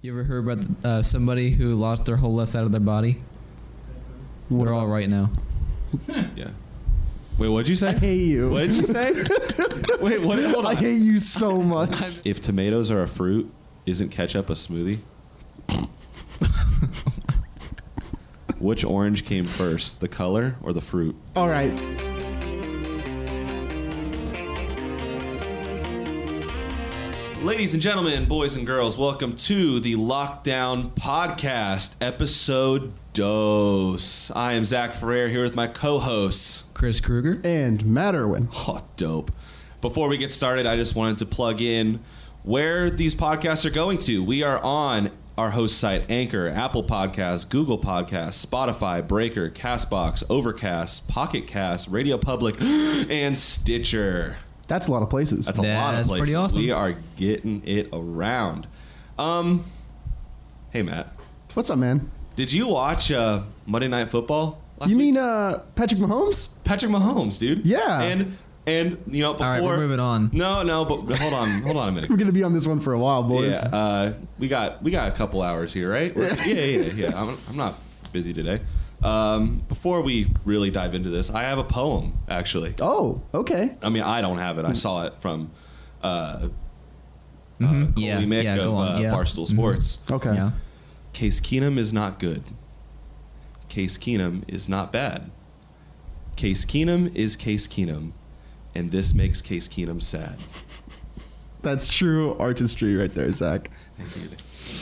You ever heard about somebody who lost their whole left side of their body? They're all right now. Yeah. Wait, what'd you say? I hate you. What did you say? Wait, what? Hold on. I hate you so much. If tomatoes are a fruit, isn't ketchup a smoothie? Which orange came first, the color or the fruit? All right. Ladies and gentlemen, boys and girls, welcome to the Lockdown Podcast, episode Dose. I am Zach Ferrer here with my co-hosts, Chris Kruger. And Matt Irwin. Oh, dope. Before we get started, I just wanted to plug in where these podcasts are going to. We are on our host site, Anchor, Apple Podcasts, Google Podcasts, Spotify, Breaker, CastBox, Overcast, Pocket Cast, Radio Public, and Stitcher. That's a lot of places. That's a lot of places. Pretty awesome. We are getting it around. Hey, Matt. What's up, man? Did you watch Monday Night Football last You week? mean Patrick Mahomes? Patrick Mahomes, dude. Yeah. And you know, before... All right, we're moving on. No, but hold on a minute. We're going to be on this one for a while, boys. Yeah, we got a couple hours here, right? Yeah. I'm not busy today. Before we really dive into this, I have a poem, actually. Oh, okay. I mean, I don't have it. I saw it from Coley Yeah, Mick go of on. Yeah. Barstool Sports. Okay. Yeah. Case Keenum is not good. Case Keenum is not bad. Case Keenum is Case Keenum, and this makes Case Keenum sad. That's true artistry right there, Zach. Thank you.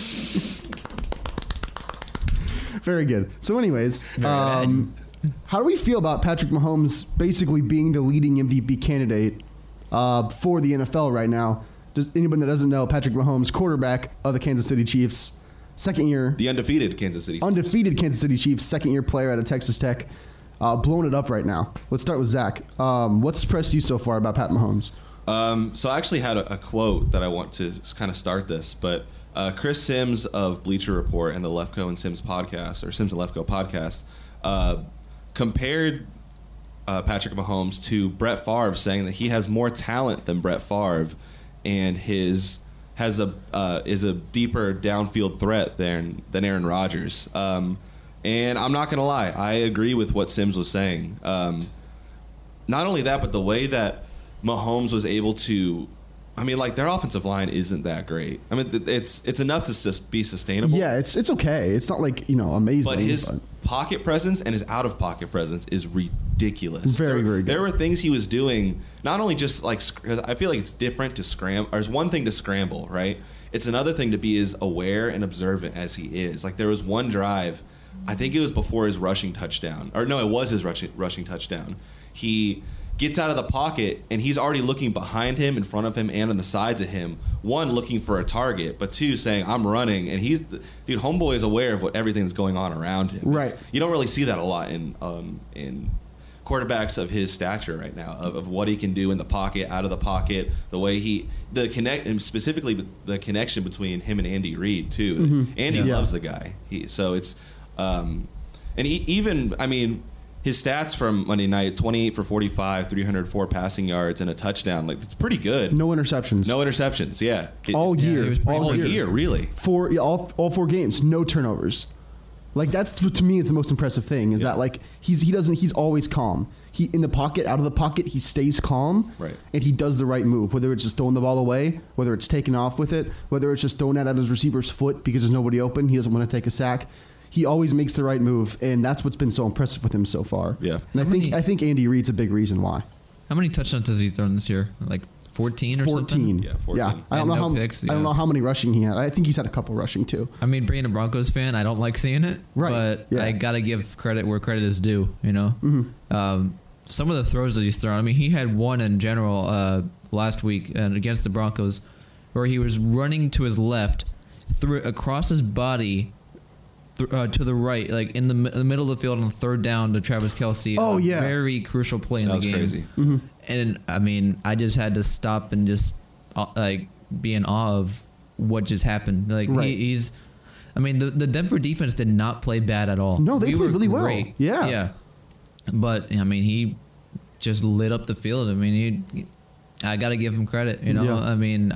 Very good. So anyways, Very good. how do we feel about Patrick Mahomes basically being the leading MVP candidate for the NFL right now? Just anyone that doesn't know, Patrick Mahomes, quarterback of the Kansas City Chiefs, second year, The undefeated Kansas City. undefeated Kansas City Chiefs, second year player out of Texas Tech, blowing it up right now. Let's start with Zach. What's impressed you so far about Pat Mahomes? So I actually had a quote that I want to kind of start this, but Chris Sims of Bleacher Report and the Lefko and Sims podcast, or Sims and Lefko podcast, compared Patrick Mahomes to Brett Favre, saying that he has more talent than Brett Favre, and is a deeper downfield threat than Aaron Rodgers. And I'm not gonna lie, I agree with what Sims was saying. Not only that, but the way that Mahomes was able to, I mean, like, their offensive line isn't that great. I mean, it's enough to be sustainable. Yeah, it's okay. It's not like, amazing. But his pocket presence and his out of pocket presence is ridiculous. Very good. There were things he was doing, not only just like, cause I feel like it's different to scramble. There's one thing to scramble, right? It's another thing to be as aware and observant as he is. Like, there was one drive, I think it was before his rushing touchdown, or no, it was his rushing touchdown. He gets out of the pocket, and he's already looking behind him, in front of him, and on the sides of him. One, looking for a target, but two, saying, I'm running. And dude, homeboy is aware of what everything that's going on around him. Right. You don't really see that a lot in quarterbacks of his stature right now, of what he can do in the pocket, out of the pocket, the way and specifically the connection between him and Andy Reid, too. Mm-hmm. Andy loves the guy. His stats from Monday night, 28 for 45, 304 passing yards, and a touchdown. Like, it's pretty good. No interceptions. No interceptions, yeah. All year. he was pretty All year, really. All 4 games, no turnovers. Like, that's, to me, is the most impressive thing, is that, like, he's always calm. He, in the pocket, out of the pocket, he stays calm. Right. And he does the right move, whether it's just throwing the ball away, whether it's taking off with it, whether it's just throwing it at his receiver's foot because there's nobody open, he doesn't want to take a sack. He always makes the right move, and that's what's been so impressive with him so far. Yeah. And I think Andy Reid's a big reason why. How many touchdowns has he thrown this year? Like 14 or something? Yeah, 14. Yeah. I don't know how many rushing he had. I think he's had a couple rushing too. I mean, being a Broncos fan, I don't like seeing it. Right. But Yeah. I got to give credit where credit is due, Mm-hmm. Some of the throws that he's thrown, I mean, he had one in general last week against the Broncos where he was running to his left, across his body, to the right, like in the middle of the field on the third down to Travis Kelce. Oh, yeah. Very crucial play in the game. That was crazy. Mm-hmm. And, I mean, I just had to stop and just, be in awe of what just happened. Like, Right. he's... I mean, the Denver defense did not play bad at all. No, they played were really well. great. Yeah. Yeah. But, I mean, he just lit up the field. I mean, I got to give him credit, Yeah. I mean, I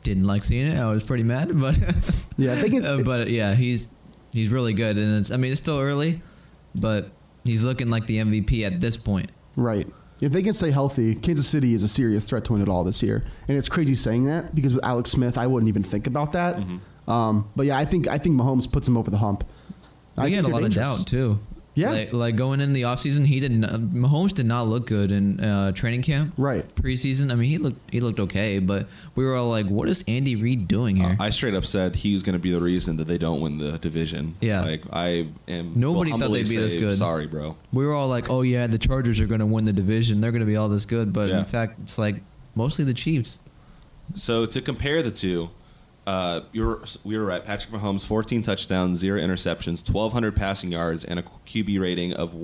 didn't like seeing it. I was pretty mad, but Yeah, I think but yeah, he's really good, and it's still early, but he's looking like the MVP at this point. right. If they can stay healthy, Kansas City is a serious threat to win it all this year. And it's crazy saying that because with Alex Smith, I wouldn't even think about that. But yeah, I think Mahomes puts him over the hump. I He had a think lot they're of dangerous. doubt too. Yeah. like going in the offseason, Mahomes did not look good in training camp. Right. Preseason, I mean, he looked okay, but we were all like, "What is Andy Reid doing here?" I straight up said he was going to be the reason that they don't win the division. Yeah. Like I am. Nobody will thought humbly they'd be this say, good. Sorry, bro. We were all like, "Oh yeah, the Chargers are going to win the division. They're going to be all this good," but Yeah. in fact, it's like mostly the Chiefs. So to compare the two, we were right. Patrick Mahomes, 14 touchdowns, 0 interceptions, 1,200 passing yards, and a QB rating of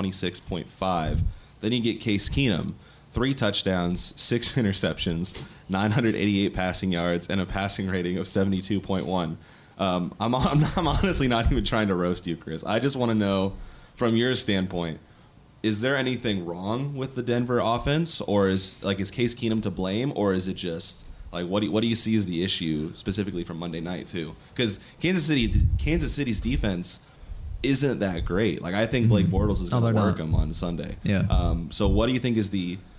126.5. Then you get Case Keenum, 3 touchdowns, 6 interceptions, 988 passing yards, and a passing rating of 72.1. I'm honestly not even trying to roast you, Chris. I just want to know, from your standpoint, is there anything wrong with the Denver offense, or is Case Keenum to blame, or is it just like what do you see as the issue specifically from Monday night too? Because Kansas City's defense isn't that great. Like I think Blake Bortles is going to they're work not. them on Sunday. Yeah. So what do you think is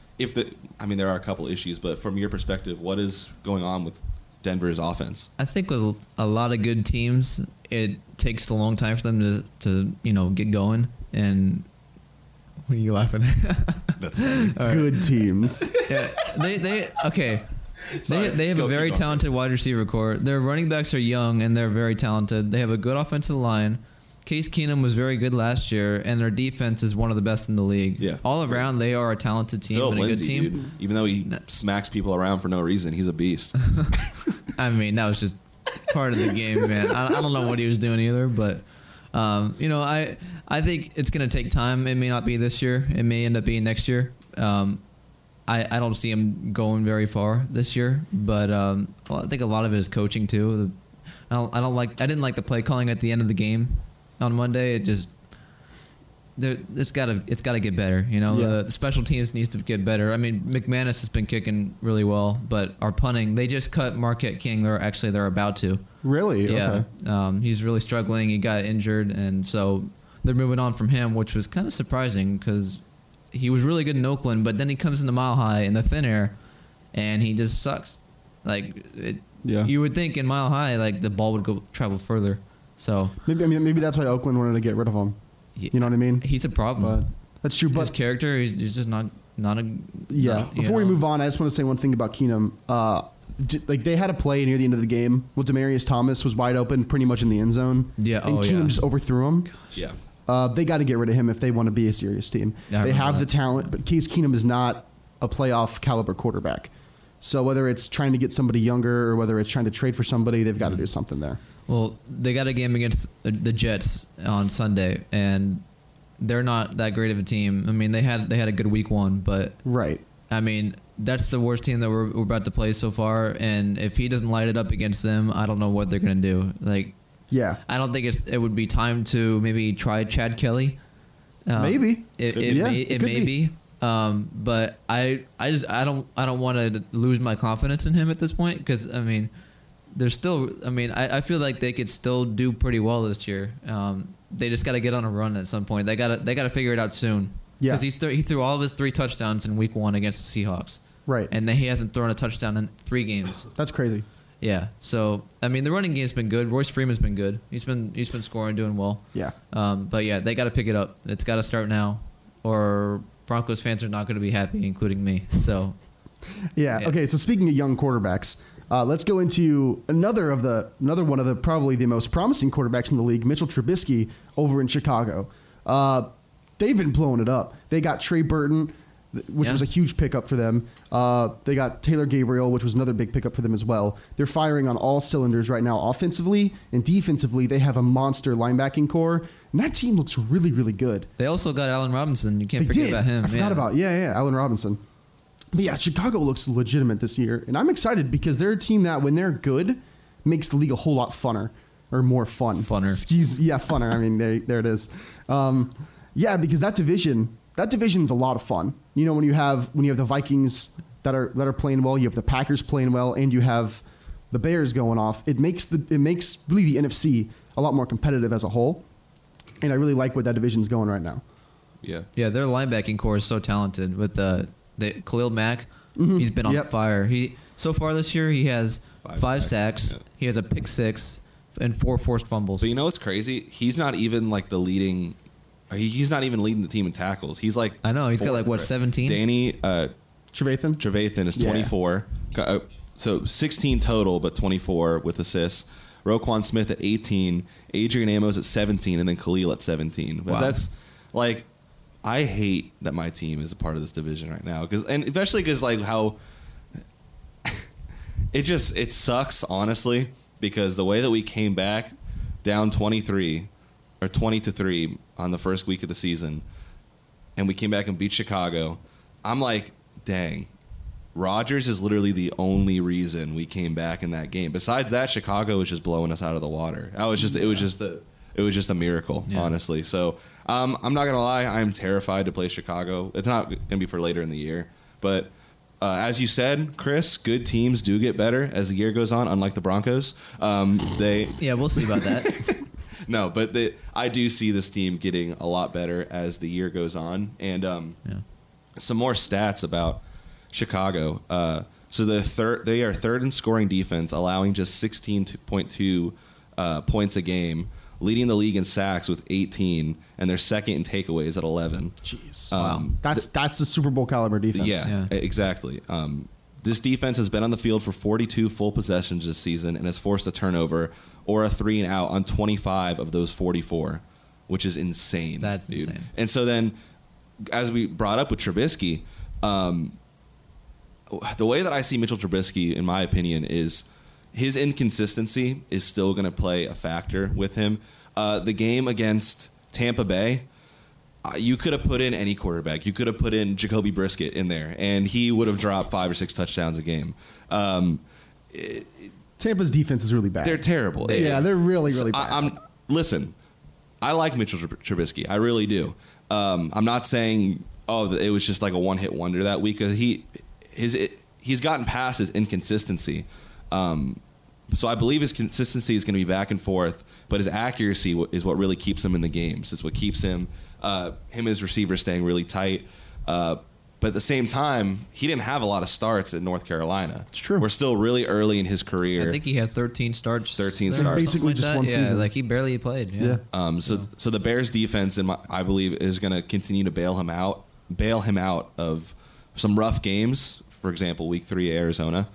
I mean there are a couple issues, but from your perspective, what is going on with Denver's offense? I think with a lot of good teams, it takes a long time for them to get going. And what are you laughing at? That's funny. Good teams. Yeah, they okay. Sorry. They have Go, a very keep going. talented wide receiver core. Their running backs are young and they're very talented. They have a good offensive line. Case Keenum was very good last year, and their defense is one of the best in the league. Yeah. All around, they are a talented team Philip and a good Lindsay, team. dude, even though he smacks people around for no reason, he's a beast. I mean, that was just part of the game, man. I don't know what he was doing either, but I think it's going to take time. It may not be this year. It may end up being next year. I don't see him going very far this year, but I think a lot of it is coaching too. I didn't like the play calling at the end of the game on Monday. It's got to get better. Yeah. The special teams needs to get better. I mean, McManus has been kicking really well, but our punting, they just cut Marquette King. They're about to. Really? Yeah. Okay. He's really struggling. He got injured, and so they're moving on from him, which was kind of surprising because he was really good in Oakland, but then he comes into Mile High in the thin air, and he just sucks. Yeah. You would think in Mile High, like the ball would travel further. So Maybe that's why Oakland wanted to get rid of him. You know what I mean? he's a problem. But that's true. His But character, he's just not a. yeah. Before we move on, I just want to say one thing about Keenum. They had a play near the end of the game where Demaryius Thomas was wide open, pretty much in the end zone. Yeah, and oh, Keenum yeah. just overthrew him. Yeah. They got to get rid of him if they want to be a serious team. Yeah, I they remember have the that. talent, but Case Keenum is not a playoff caliber quarterback. So whether it's trying to get somebody younger or whether it's trying to trade for somebody, they've got to do something there. Well, they got a game against the Jets on Sunday, and they're not that great of a team. I mean, they had a good week 1, but Right. I mean, that's the worst team that we're about to play so far. And if he doesn't light it up against them, I don't know what they're going to do. Like, Yeah. I don't think it would be time to maybe try Chad Kelly. Maybe. It could may be. But I don't want to lose my confidence in him at this point because I mean, there's still. I mean, I feel like they could still do pretty well this year. They just got to get on a run at some point. They got to figure it out soon. Yeah. Because he threw all of his 3 touchdowns in week 1 against the Seahawks. Right. And then he hasn't thrown a touchdown in 3 games. That's crazy. Yeah. So I mean, the running game's been good. Royce Freeman's been good. He's been scoring, doing well. Yeah. But yeah, they got to pick it up. It's got to start now, or Broncos fans are not going to be happy, including me. So. Yeah. Yeah. Okay. So speaking of young quarterbacks, let's go into another one of the probably the most promising quarterbacks in the league, Mitchell Trubisky over in Chicago. They've been blowing it up. They got Trey Burton, which was a huge pickup for them. They got Taylor Gabriel, which was another big pickup for them as well. They're firing on all cylinders right now. Offensively and defensively, they have a monster linebacking core, and that team looks really, really good. They also got Allen Robinson. You can't They forget did. about him. I forgot about Allen Robinson. But yeah, Chicago looks legitimate this year, and I'm excited because they're a team that, when they're good, makes the league a whole lot funner or more fun. Funner. Funner. I mean, there it is. Yeah, because that division's a lot of fun. When you have the Vikings that are playing well, you have the Packers playing well, and you have the Bears going off, it makes really the NFC a lot more competitive as a whole. And I really like where that division's going right now. Yeah. Yeah, their linebacking core is so talented with the Khalil Mack. He's been on fire. So far this year, he has 5 sacks. Yeah. He has a pick 6 and 4 forced fumbles. But you know what's crazy? He's not even like the leading. He's not even leading the team in tackles. He's like I know he's got fourth, like what right? 17. Danny Trevathan is 24. So 16 total, but 24 with assists. Roquan Smith at 18, Adrian Amos at 17, and then Khalil at 17. But Wow. that's like, I hate that my team is a part of this division right now, and especially because like how it sucks honestly, because the way that we came back down 20-3 on the first week of the season, and we came back and beat Chicago. I'm like, dang. Rodgers is literally the only reason we came back in that game. Besides that, Chicago was just blowing us out of the water. It was just a miracle, honestly. So I'm not gonna lie, I'm terrified to play Chicago. It's not gonna be for later in the year, but as you said, Chris, good teams do get better as the year goes on. Unlike the Broncos, Yeah, we'll see about that. no, but I do see this team getting a lot better as the year goes on. And some more stats about Chicago. So they are third in scoring defense, allowing just 16.2 points a game, leading the league in sacks with 18, and they're second in takeaways at 11. Jeez. Wow. That's the Super Bowl caliber defense. Yeah, exactly. This defense has been on the field for 42 full possessions this season and has forced a turnover or a 3 and out on 25 of those 44, which is insane. That's insane. And so then, as we brought up with Trubisky, the way that I see Mitchell Trubisky, in my opinion, is his inconsistency is still going to play a factor with him. The game against Tampa Bay, you could have put in any quarterback. You could have put in Jacoby Brissett in there, and he would have dropped 5 or 6 touchdowns a game. Tampa's defense is really bad. They're terrible. Yeah, they're really, really bad. Listen, I like Mitchell Trubisky. I really do. I'm not saying, it was just like a one-hit wonder that week. He's gotten past his inconsistency. So I believe his consistency is going to be back and forth, but his accuracy is what really keeps him in the games. It's what keeps him and his receivers staying really tight. But at the same time, he didn't have a lot of starts at North Carolina. It's true. We're still really early in his career. I think he had 13 starts. 13 there, starts. Basically like just that. one season. Like he barely played. Yeah. So the Bears defense, I believe, is going to continue to bail him out of some rough games. For example, Week 3 Arizona.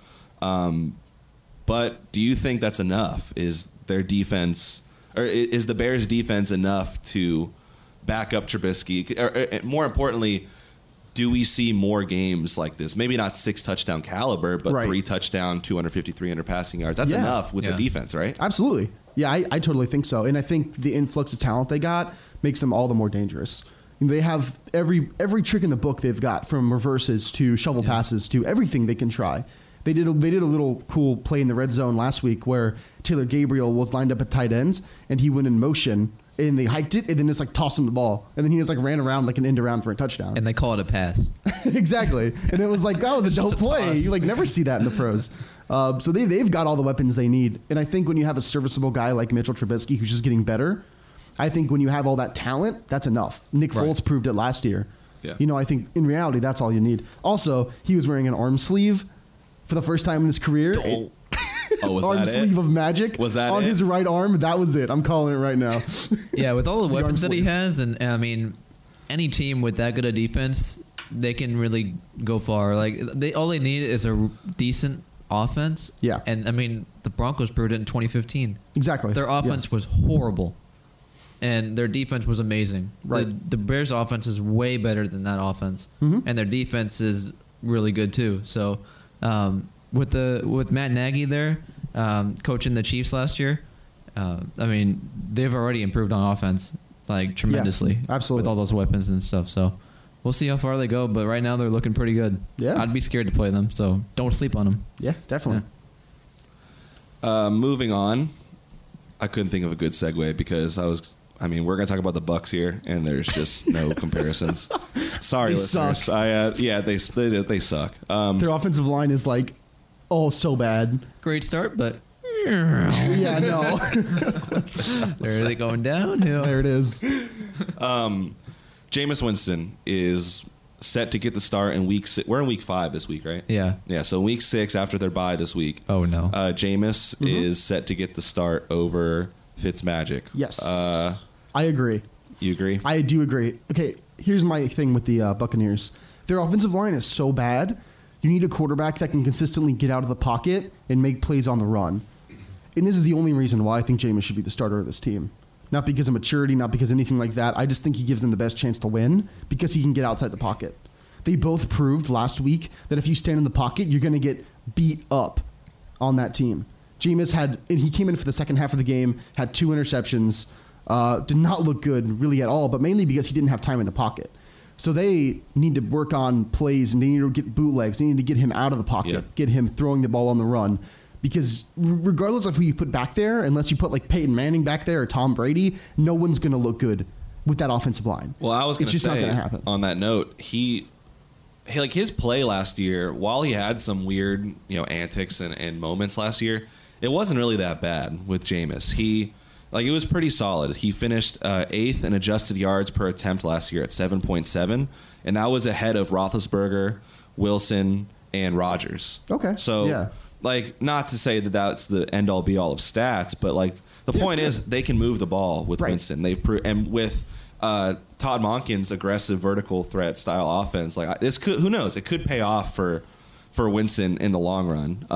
But do you think that's enough? Is their defense, or is the Bears' defense enough to back up Trubisky? Or more importantly, do we see more games like this? Maybe not 6 touchdown caliber, but 3 touchdown, 250, 300 passing yards. That's enough with the defense, right? Absolutely. Yeah, I totally think so. And I think the influx of talent they got makes them all the more dangerous. They have every trick in the book they've got, from reverses to shovel passes to everything they can try. They did a little cool play in the red zone last week where Taylor Gabriel was lined up at tight ends and he went in motion and they hiked it and then just like tossed him the ball and then he just like ran around like an end around for a touchdown. And they call it a pass. Exactly. And it was like, that was a dope just a play. toss. You like never see that in the pros. So they've got all the weapons they need. And I think when you have a serviceable guy like Mitchell Trubisky who's just getting better, I think when you have all that talent, that's enough. Nick Foles proved it last year. Yeah. I think in reality, that's all you need. Also, he was wearing an arm sleeve for the first time in his career. Was arm that sleeve of magic Was that on it? his right arm. That was it. I'm calling it right now. Yeah, with all the The arm weapons that he sleeve. has, and I mean, any team with that good a defense, they can really go far. Like all they need is a decent offense. Yeah. And I mean, the Broncos proved it in 2015. Exactly. Their offense was horrible, and their defense was amazing. Right. The Bears' offense is way better than that offense, and their defense is really good too. So, with Matt Nagy there, coaching the Chiefs last year, I mean, they've already improved on offense like tremendously. absolutely. With all those weapons and stuff. So, we'll see how far they go. But right now, they're looking pretty good. Yeah. I'd be scared to play them. So don't sleep on them. Yeah, definitely. Moving on, I couldn't think of a good segue because we're going to talk about the Bucks here, and there's just no comparisons. Sorry, They listeners. suck. They suck. Their offensive line is like Oh, so bad. Great start, but Yeah, no. they're going downhill. There it is. Jameis Winston is set to get the start in week 6. We're in week 5 this week, right? Yeah. Yeah, so week 6 after their bye this week. Oh, no. Jameis is set to get the start over Fitzmagic. Yes. I agree. You agree? I do agree. Okay, here's my thing with the Buccaneers. Their offensive line is so bad. You need a quarterback that can consistently get out of the pocket and make plays on the run. And this is the only reason why I think Jameis should be the starter of this team. Not because of maturity, not because of anything like that. I just think he gives them the best chance to win because he can get outside the pocket. They both proved last week that if you stand in the pocket, you're going to get beat up on that team. Jameis and he came in for the second half of the game, had 2 interceptions, did not look good really at all, but mainly because he didn't have time in the pocket. So they need to work on plays and they need to get bootlegs. They need to get him out of the pocket, get him throwing the ball on the run. Because regardless of who you put back there, unless you put like Peyton Manning back there or Tom Brady, no one's going to look good with that offensive line. Well, I was going to say, not gonna happen. On that note, he like his play last year, while he had some weird, antics and moments last year, it wasn't really that bad with Jameis. It was pretty solid. He finished 8th in adjusted yards per attempt last year at 7.7, and that was ahead of Roethlisberger, Wilson, and Rodgers. Okay. So, yeah. Not to say that that's the end all be all of stats, but the point is they can move the ball with Winston. And with Todd Monken's aggressive vertical threat style offense, this could, who knows, it could pay off for Winston in the long run.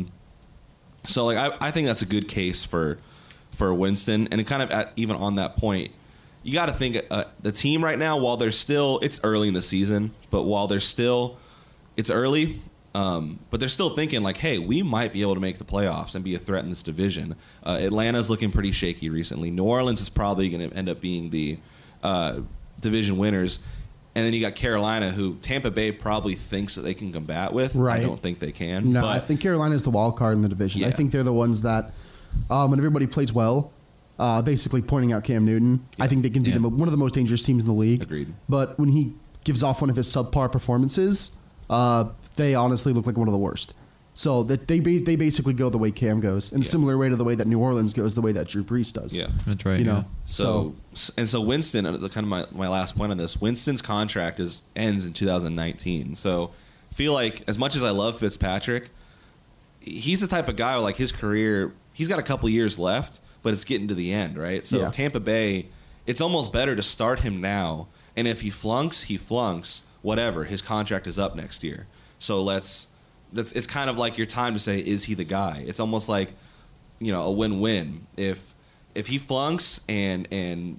I think that's a good case for Winston, and it kind of even on that point, you got to think the team right now, while it's early in the season, but while it's early. But they're still thinking hey, we might be able to make the playoffs and be a threat in this division. Atlanta's looking pretty shaky recently. New Orleans is probably going to end up being the division winners. And then you got Carolina, who Tampa Bay probably thinks that they can combat with. Right. I don't think they can. No, but I think Carolina is the wild card in the division. Yeah. I think they're the ones that, when everybody plays well, basically pointing out Cam Newton, I think they can be one of the most dangerous teams in the league. Agreed. But when he gives off one of his subpar performances, they honestly look like one of the worst. So that they basically go the way Cam goes, in a similar way to the way that New Orleans goes, the way that Drew Brees does. Yeah, that's right. So Winston, kind of my last point on this, Winston's contract ends in 2019. So I feel like as much as I love Fitzpatrick, he's the type of guy his career, he's got a couple years left, but it's getting to the end, right? So if Tampa Bay, it's almost better to start him now, and if he flunks, whatever. His contract is up next year. So it's kind of like your time to say, is he the guy? It's almost like, a win-win. If he flunks and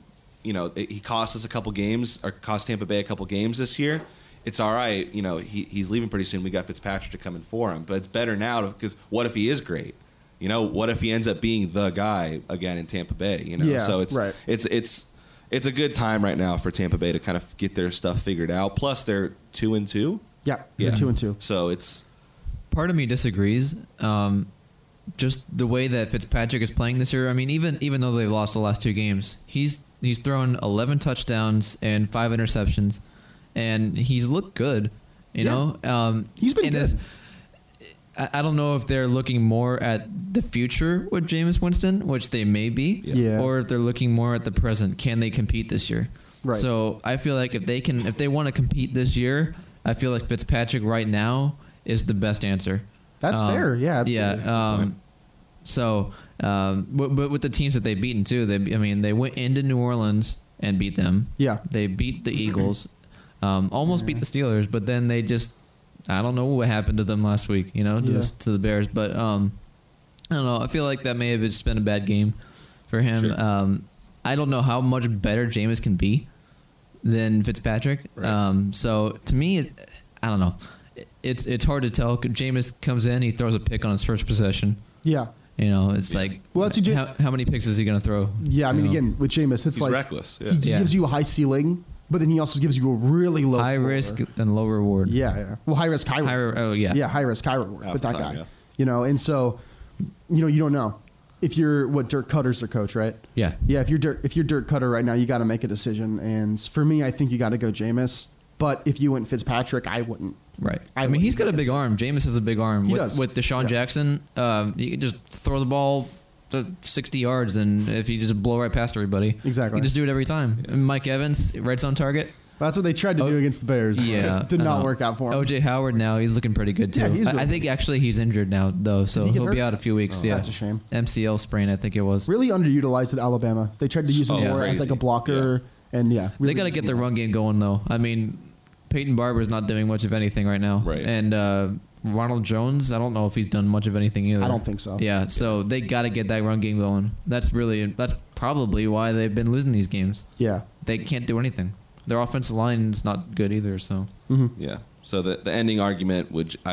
he costs us a couple games or cost Tampa Bay a couple games this year, it's all right. He's leaving pretty soon. We got Fitzpatrick to come in for him, but it's better now because what if he is great? What if he ends up being the guy again in Tampa Bay? Yeah, so it's a good time right now for Tampa Bay to kind of get their stuff figured out. Plus, they're 2-2. Yeah, they're 2-2. So it's part of me disagrees. Just the way that Fitzpatrick is playing this year. I mean, even though they've lost the last 2 games, he's thrown 11 touchdowns and 5 interceptions, and he's looked good. You know, he's been good. I don't know if they're looking more at the future with Jameis Winston, which they may be, or if they're looking more at the present. Can they compete this year? Right. So I feel like if they want to compete this year, I feel like Fitzpatrick right now is the best answer. That's fair. Yeah. Absolutely. But with the teams that they've beaten too, they went into New Orleans and beat them. Yeah. They beat the Eagles, almost beat the Steelers, but then they just, I don't know what happened to them last week, to the Bears. But I don't know. I feel like that may have just been a bad game for him. Sure. I don't know how much better Jameis can be than Fitzpatrick. Right. So to me, I don't know. It's hard to tell. Jameis comes in, he throws a pick on his first possession. Yeah. It's like, well, how many picks is he going to throw? Yeah, I mean, again, with Jameis, it's he's reckless. Yeah. He gives you a high ceiling, but then he also gives you a really low high floor. Risk and low reward. Yeah. Well, high risk, high reward. Yeah, high risk, high reward with that guy. Yeah. And so, you don't know. If you're Dirk Cutter's their coach, right? Yeah. Yeah, if you're Dirk Cutter right now, you got to make a decision. And for me, I think you got to go Jameis. But if you went Fitzpatrick, I wouldn't. Right. I I mean, he's got a wouldn't big think so. arm. Jameis has a big arm. He with does. with Deshaun Yeah. Jackson, you can just throw the ball to 60 yards, and if you just blow right past everybody, Exactly. you just do it every time. And Mike Evans, red zone target. That's what they tried to Oh, do against the Bears. Yeah, Did not work out for him. OJ Howard now he's looking pretty good too. Yeah, he's I doing think actually he's injured now though, so he get he'll be hurt? out a few weeks. Oh, yeah, that's a shame. MCL sprain, I think it was. Really underutilized at Alabama. They tried to use him Oh, more as crazy. like a blocker, and yeah, They really got to just get need the that. run game going though. I mean, Peyton Barber's not doing much of anything right now, Right. And Ronald Jones, I don't know if he's done much of anything either. I don't think so. Yeah, so they got to get that run game going. That's probably why they've been losing these games. Yeah. They can't do anything. Their offensive line is not good either. So Yeah. So the ending argument,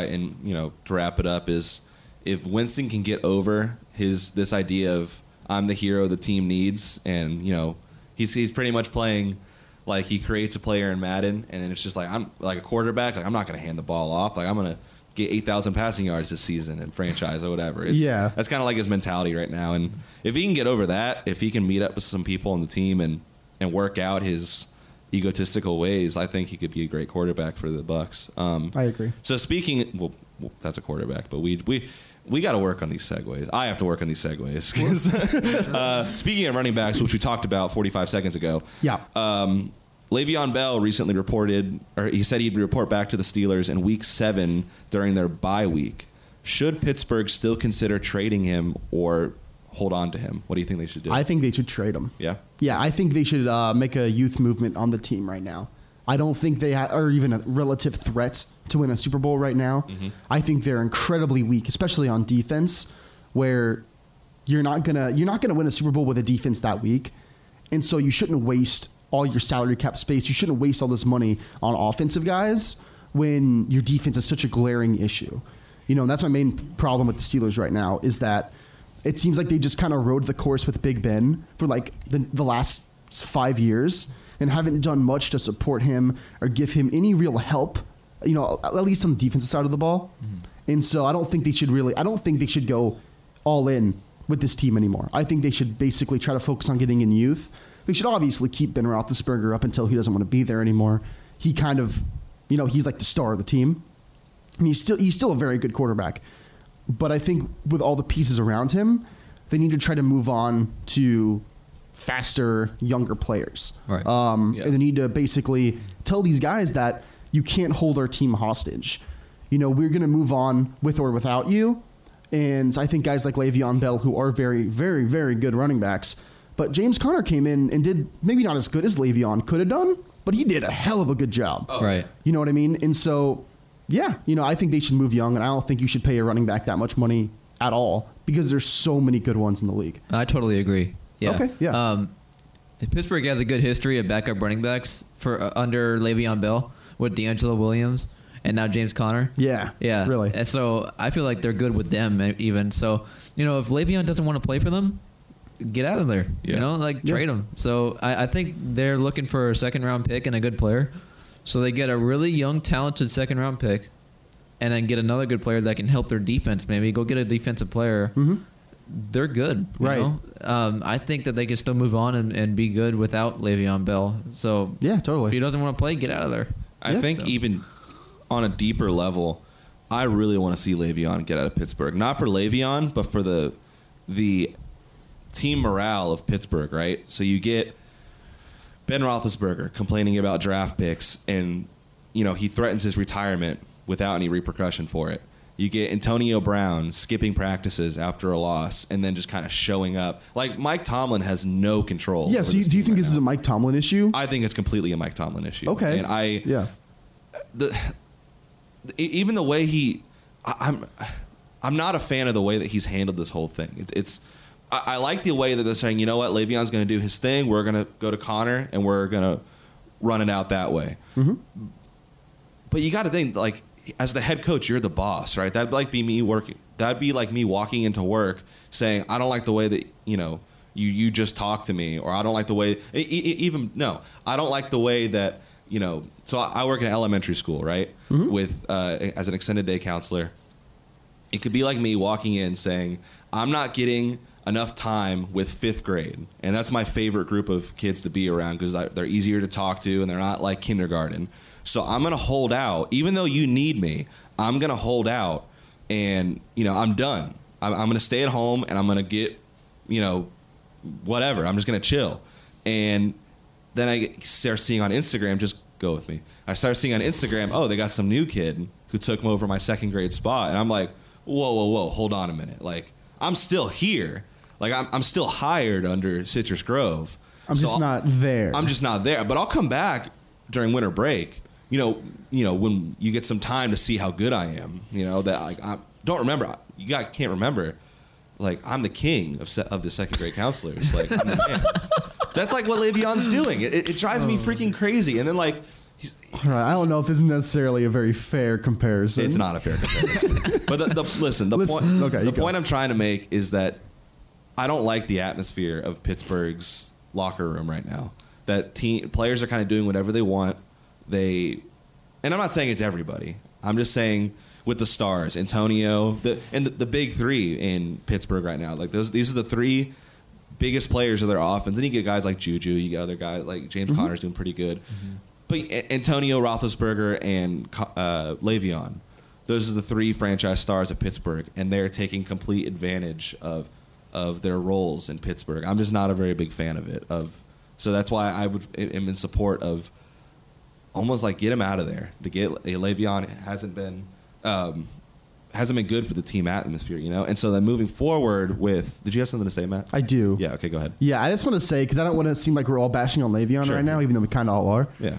to wrap it up, is if Winston can get over this idea of I'm the hero the team needs, and he's pretty much playing like he creates a player in Madden, and then it's just like I'm like a quarterback, like I'm not going to hand the ball off, like I'm going to get 8,000 passing yards this season in franchise or whatever. That's kind of like his mentality right now, and if he can get over that, if he can meet up with some people on the team and work out his egotistical ways, I think he could be a great quarterback for the Bucks. I agree. So speaking, that's a quarterback, but we got to work on these segues. I have to work on these segues. 'Cause, speaking of running backs, which we talked about 45 seconds ago, Yeah. Le'Veon Bell recently reported, or he said he'd report back to the Steelers in Week 7 during their bye week. Should Pittsburgh still consider trading him or hold on to him? What do you think they should do? I think they should trade him. Yeah. Yeah, I think they should make a youth movement on the team right now. I don't think they are even a relative threat to win a Super Bowl right now. Mm-hmm. I think they're incredibly weak, especially on defense, where you're not gonna win a Super Bowl with a defense that weak, and so you shouldn't waste all your salary cap space. You shouldn't waste all this money on offensive guys when your defense is such a glaring issue. And that's my main problem with the Steelers right now is that it seems like they just kind of rode the course with Big Ben for like the last 5 years and haven't done much to support him or give him any real help, at least on the defensive side of the ball. Mm-hmm. And so I don't think they should go all in with this team anymore. I think they should basically try to focus on getting in youth. They should obviously keep Ben Roethlisberger up until he doesn't want to be there anymore. He kind of, he's like the star of the team. And he's still a very good quarterback. But I think with all the pieces around him, they need to try to move on to faster, younger players. Right. And they need to basically tell these guys that you can't hold our team hostage. We're going to move on with or without you. And I think guys like Le'Veon Bell, who are very, very, very good running backs, but James Conner came in and did maybe not as good as Le'Veon could have done, but he did a hell of a good job. Right. You know what I mean? And so, yeah, I think they should move young, and I don't think you should pay a running back that much money at all because there's so many good ones in the league. I totally agree. Yeah. Okay, yeah. Pittsburgh has a good history of backup running backs for under Le'Veon Bell with D'Angelo Williams and now James Conner. Yeah. Yeah. Really. And so I feel like they're good with them even. So, if Le'Veon doesn't want to play for them, get out of there. Yeah. Trade him. So I think they're looking for a second-round pick and a good player. So they get a really young, talented second-round pick and then get another good player that can help their defense maybe. Go get a defensive player. Mm-hmm. They're good. Right. I think that they can still move on and be good without Le'Veon Bell. So Yeah, totally. if he doesn't want to play, get out of there. I think So- even on a deeper level, I really want to see Le'Veon get out of Pittsburgh. Not for Le'Veon, but for the team morale of Pittsburgh, right? So you get Ben Roethlisberger complaining about draft picks, and he threatens his retirement without any repercussion for it. You get Antonio Brown skipping practices after a loss and then just kind of showing up. Like Mike Tomlin has no control. Yeah, over so this do you team think right this is now. a Mike Tomlin issue? I think it's completely a Mike Tomlin issue. Okay. And even the way I'm not a fan of the way that he's handled this whole thing. I like the way that they're saying, you know what, Le'Veon's going to do his thing. We're going to go to Connor and we're going to run it out that way. Mm-hmm. But you got to think, like, as the head coach, you're the boss, right? That'd like be me working. That'd be like me walking into work saying, I don't like the way that you just talked to me, or I don't like the way I don't like the way that So I work in elementary school, right? Mm-hmm. With as an extended day counselor. It could be like me walking in saying, I'm not getting enough time with 5th grade. And that's my favorite group of kids to be around because they're easier to talk to and they're not like kindergarten. So I'm going to hold out. Even though you need me, I'm going to hold out. And, I'm done. I'm going to stay at home and I'm going to get, whatever. I'm just going to chill. And then I start seeing on Instagram, just go with me. I start seeing on Instagram, oh, they got some new kid who took over my 2nd grade spot. And I'm like, whoa, hold on a minute. Like, I'm still here. Like, I'm still hired under Citrus Grove. I'm just not there. I'm just not there. But I'll come back during winter break, when you get some time to see how good I am. That I don't remember. Can't remember. Like, I'm the king of the 2nd grade counselors. Like, I'm the man. That's like what Le'Veon's doing. It drives me freaking crazy. And then, like, I don't know if this is necessarily a very fair comparison. it's not a fair comparison. But the point I'm trying to make is that I don't like the atmosphere of Pittsburgh's locker room right now. That players are kind of doing whatever they want. And I'm not saying it's everybody. I'm just saying with the stars, Antonio, the big 3 in Pittsburgh right now. Like these are the 3 biggest players of their offense. And you get guys like Juju. You get other guys like James Conner's doing pretty good. Mm-hmm. But Antonio, Roethlisberger, and Le'Veon, those are the 3 franchise stars of Pittsburgh, and they're taking complete advantage of their roles in Pittsburgh. I'm just not a very big fan of it. So that's why am in support of almost like get him out of there. To get Le'Veon hasn't been good for the team atmosphere, And so then moving forward did you have something to say, Matt? I do. Yeah. Okay. Go ahead. Yeah, I just want to say because I don't want to seem like we're all bashing on Le'Veon right now, even though we kind of all are. Yeah.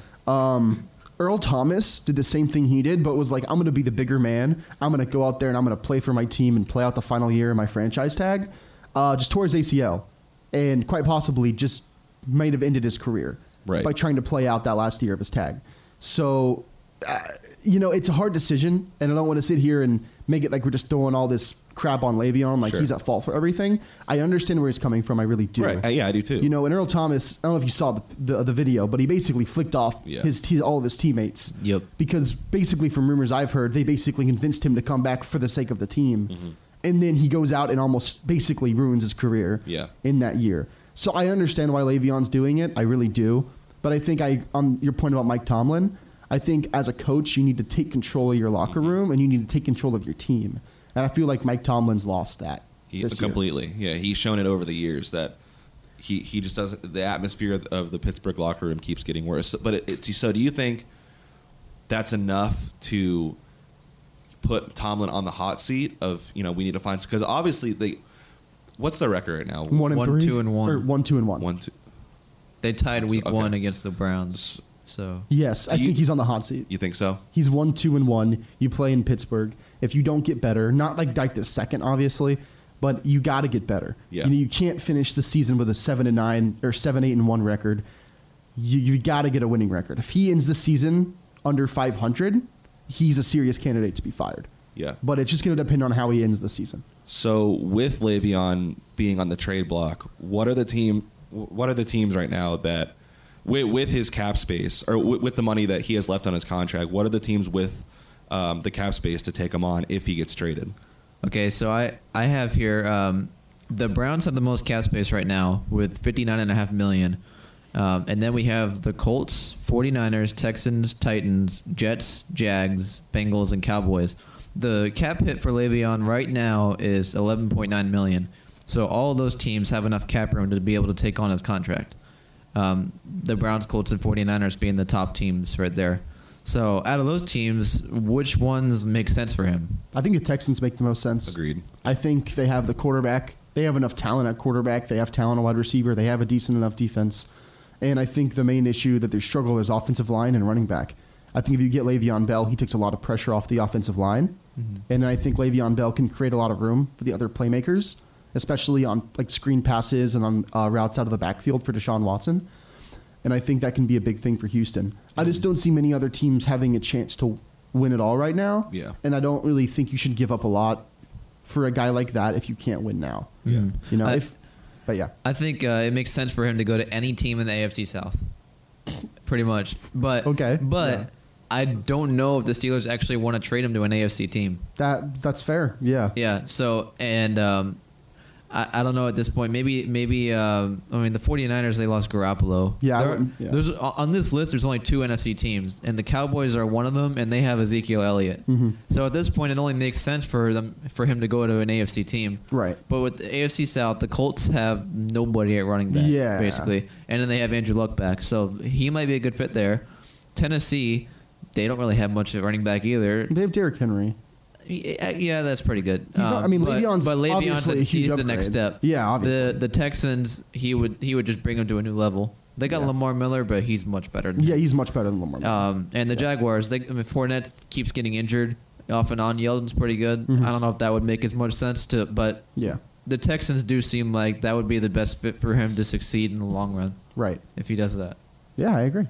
Earl Thomas did the same thing he did, but was like, I'm going to be the bigger man. I'm going to go out there and I'm going to play for my team and play out the final year of my franchise tag. Just tore his ACL and quite possibly just might have ended his career by trying to play out that last year of his tag. So, it's a hard decision, and I don't want to sit here and make it like we're just throwing all this crap on Le'Veon, like he's at fault for everything. I understand where he's coming from. I really do. Right. Yeah, I do too. And Earl Thomas, I don't know if you saw the video, but he basically flicked off all of his teammates. Yep. Because basically, from rumors I've heard, they basically convinced him to come back for the sake of the team. Mm-hmm. And then he goes out and almost basically ruins his career in that year. So I understand why Le'Veon's doing it. I really do. But I think on your point about Mike Tomlin, I think as a coach, you need to take control of your locker room and you need to take control of your team. And I feel like Mike Tomlin's lost that. Completely. Yeah, he's shown it over the years that he just doesn't. The atmosphere of the Pittsburgh locker room keeps getting worse. But so do you think that's enough to put Tomlin on the hot seat of we need to find, because obviously what's their record right now? 1-3, 1-2-1. or 1-2-1. 1-2. They tied week 1 against the Browns. So yes, I think he's on the hot seat. You think so? He's 1-2-1. You play in Pittsburgh. If you don't get better, not like the second, obviously, but you got to get better. Yeah. You can't finish the season with a 7-9 or 7-8-1 record. You got to get a winning record. If he ends the season under 500, he's a serious candidate to be fired. Yeah. But it's just going to depend on how he ends the season. So with Le'Veon being on the trade block, what are the teams right now that with his cap space or with the money that he has left on his contract, what are the teams with the cap space to take him on if he gets traded? Okay, so I have here the Browns have the most cap space right now with $59.5 million. And then we have the Colts, 49ers, Texans, Titans, Jets, Jags, Bengals, and Cowboys. The cap hit for Le'Veon right now is $11.9 million. So all of those teams have enough cap room to be able to take on his contract. The Browns, Colts, and 49ers being the top teams right there. So out of those teams, which ones make sense for him? I think the Texans make the most sense. Agreed. I think they have the quarterback. They have enough talent at quarterback. They have talent at wide receiver. They have a decent enough defense. And I think the main issue that they struggle is offensive line and running back. I think if you get Le'Veon Bell, he takes a lot of pressure off the offensive line. Mm-hmm. And I think Le'Veon Bell can create a lot of room for the other playmakers, especially on like screen passes and on routes out of the backfield for Deshaun Watson. And I think that can be a big thing for Houston. Mm-hmm. I just don't see many other teams having a chance to win it all right now. Yeah. And I don't really think you should give up a lot for a guy like that if you can't win now. Yeah. You know, but yeah. I think it makes sense for him to go to any team in the AFC South. Pretty much. But okay. But yeah. I don't know if the Steelers actually want to trade him to an AFC team. That's fair. Yeah. Yeah. So, and I don't know at this point. Maybe. I mean, the 49ers, they lost Garoppolo. Yeah, There's on this list. There's only 2 NFC teams, and the Cowboys are one of them, and they have Ezekiel Elliott. Mm-hmm. So at this point, it only makes sense for him to go to an AFC team. Right. But with the AFC South, the Colts have nobody at running back. Yeah. Basically, and then they have Andrew Luck back, so he might be a good fit there. Tennessee, they don't really have much at running back either. They have Derrick Henry. Yeah, that's pretty good. Le'Veon's but Le'Veon's obviously a huge he's the next upgrade. step. Yeah, obviously. The Texans, he would just bring him to a new level. They got Lamar Miller, but he's much better. Yeah, he's much better than Lamar Miller. And the Jaguars, Fournette keeps getting injured off and on. Yeldon's pretty good. Mm-hmm. I don't know if that would make as much sense but yeah, the Texans do seem like that would be the best fit for him to succeed in the long run. right. If he does that. Yeah, I agree.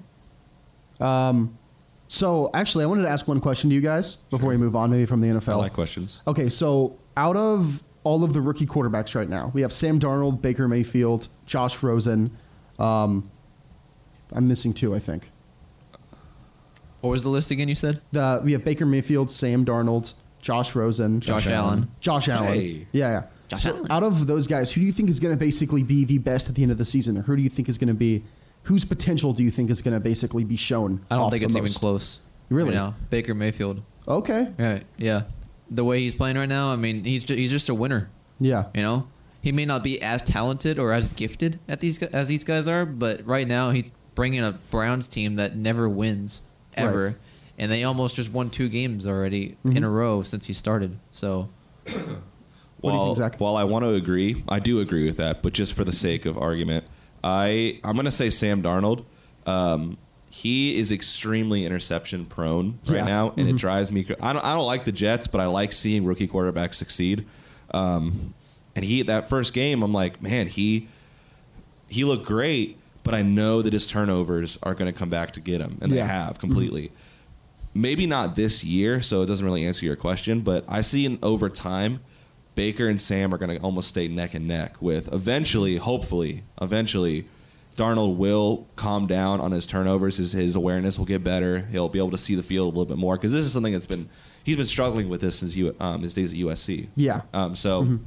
So actually, I wanted to ask one question to you guys before we move on, maybe from the NFL. I like questions. Okay, so out of all of the rookie quarterbacks right now, we have Sam Darnold, Baker Mayfield, Josh Rosen. I'm missing 2, I think. What was the list again? You said We have Baker Mayfield, Sam Darnold, Josh Rosen, Josh Allen. Josh Allen. Hey. Yeah. Josh So Allen. out of those guys, who do you think is going to basically be the best at the end of the season, or who do you think is going to be? Whose potential do you think is going to basically be shown? I don't off think the it's even most? close. Really? Right now, Baker Mayfield. Okay. Right. Yeah. The way he's playing right now, I mean, he's just a winner. Yeah. You know, he may not be as talented or as gifted as these guys are, but right now he's bringing a Browns team that never wins ever, Right. and they almost just won 2 games already in a row since he started. So What do you think, Zach? While I want to agree, I do agree with that, but just for the sake of argument, I'm going to say Sam Darnold. He is extremely interception prone right Yeah. now, and it drives me. I don't like the Jets, but I like seeing rookie quarterbacks succeed. And that first game, I'm like, man, he looked great, but I know that his turnovers are going to come back to get him, and they Yeah. have completely. Maybe not this year, so it doesn't really answer your question, but I see over time, Baker and Sam are going to almost stay neck and neck with hopefully, Darnold will calm down on his turnovers. His awareness will get better. He'll be able to see the field a little bit more because this is something he's been struggling with this since his days at USC. Yeah. So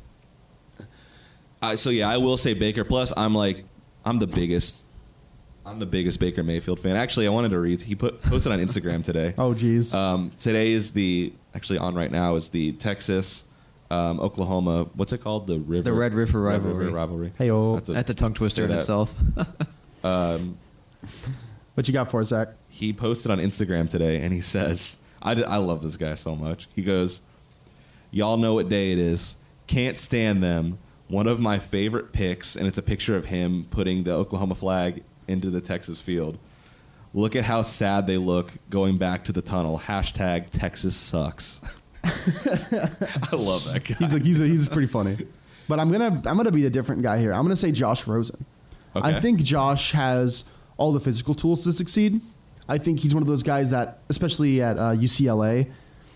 I will say Baker. Plus, I'm the biggest Baker Mayfield fan. Actually, I wanted to read. He posted on Instagram today. Oh, geez. Today is on right now is the Texas, Oklahoma. What's it called? The Red River rivalry. Hey-o. that's a tongue twister in that. itself. What you got for us, Zach? He posted on Instagram today, and he says, I love this guy so much. He goes, y'all know what day it is. Can't stand them. One of my favorite pics, and it's a picture of him putting the Oklahoma flag into the Texas field. Look at how sad they look going back to the tunnel. # Texas sucks. I love that guy. He's pretty funny. But I'm gonna be the different guy here. I'm gonna say Josh Rosen. Okay. I think Josh has all the physical tools to succeed. I think he's one of those guys that, especially at UCLA,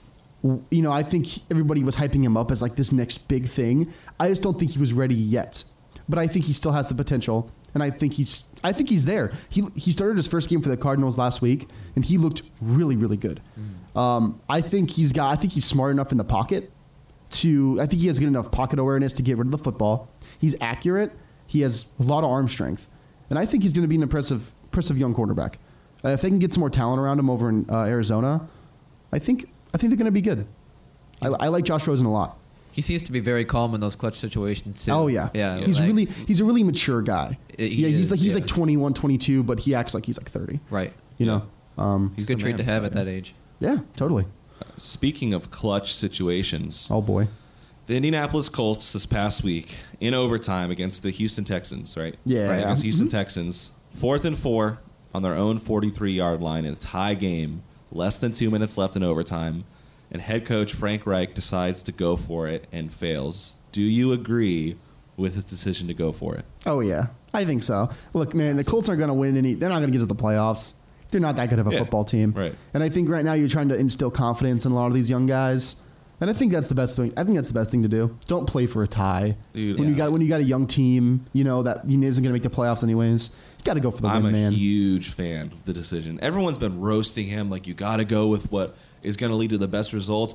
I think everybody was hyping him up as like this next big thing. I just don't think he was ready yet. But I think he still has the potential, and I think he's there. He started his first game for the Cardinals last week, and he looked really, really good. I think he's smart enough in the pocket I think he has good enough pocket awareness to get rid of the football. He's accurate. He has a lot of arm strength, and I think he's going to be an impressive young quarterback. If they can get some more talent around him over in Arizona, I think they're going to be good. I like Josh Rosen a lot. He seems to be very calm in those clutch situations too. Oh yeah, yeah. He's a really mature guy. He's is. 21, 22, but he acts like he's like 30. Right. You know, He's a the good trait man. to have at that age. yeah, totally. Speaking of clutch situations, Oh boy, the Indianapolis Colts this past week in overtime against the Houston Texans, right? Yeah. Right, against Houston Texans. 4th and 4 on their own 43-yard line, and it's high game. Less than 2 minutes left in overtime, and head coach Frank Reich decides to go for it and fails. Do you agree with his decision to go for it? Oh yeah, I think so. Look, man, the Colts aren't going to win any. They're not going to get to the playoffs. They're not that good of a Yeah, football team. right. And I think right now you're trying to instill confidence in a lot of these young guys. And I think that's the best thing. I think that's the best thing to do. Don't play for a tie. Dude, when you got a young team, that isn't going to make the playoffs anyways. You got to go for the I'm win, a man. huge fan of the decision. Everyone's been roasting him like you got to go with what is going to lead to the best results. But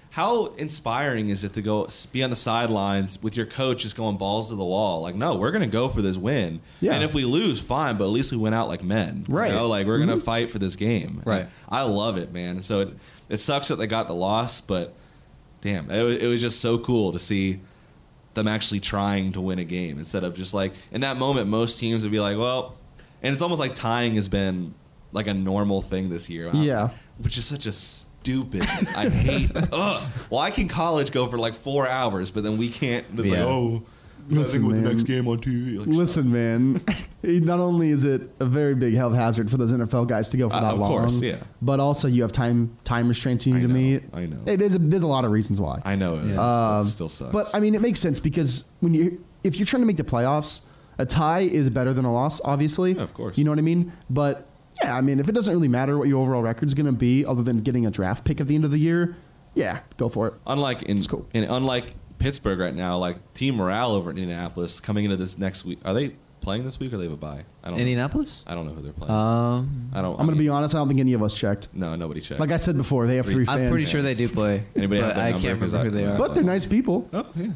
how inspiring is it to go be on the sidelines with your coach just going balls to the wall? Like, no, we're going to go for this win. Yeah. And if we lose, fine, but at least we went out like men. Right. You know, like, we're going to fight for this game. Right. And I love it, man. So it sucks that they got the loss, but damn, it was just so cool to see them actually trying to win a game instead of just like, in that moment, most teams would be like, well, and it's almost like tying has been like a normal thing this year. Yeah. Which is such a stupid. I hate. Why can college go for like 4 hours, but then we can't? It's Yeah. like, oh, I Listen, think with the man. next game on TV. Like, Listen, man. Not only is it a very big health hazard for those NFL guys to go for that of long, course, yeah. but also you have time restraints you need to meet. I know. Hey, there's a lot of reasons why. I know it, Yeah. is, but it still sucks. But I mean, it makes sense because if you're trying to make the playoffs, a tie is better than a loss, obviously. Yeah, of course. You know what I mean? But yeah, I mean, if it doesn't really matter what your overall record's going to be, other than getting a draft pick at the end of the year, yeah, go for it. unlike cool. unlike Pittsburgh right now, like team morale over in Indianapolis coming into this next week. Are they playing this week or they have a bye? I don't know. Indianapolis? I don't know who they're playing. Um, I don't. I'm going to be honest. I don't think any of us checked. No, nobody checked. Like I said before, they have three fans. I'm pretty sure they do play. Anybody have but their I number? can't 'Cause remember who they are. But they're nice people. Oh yeah.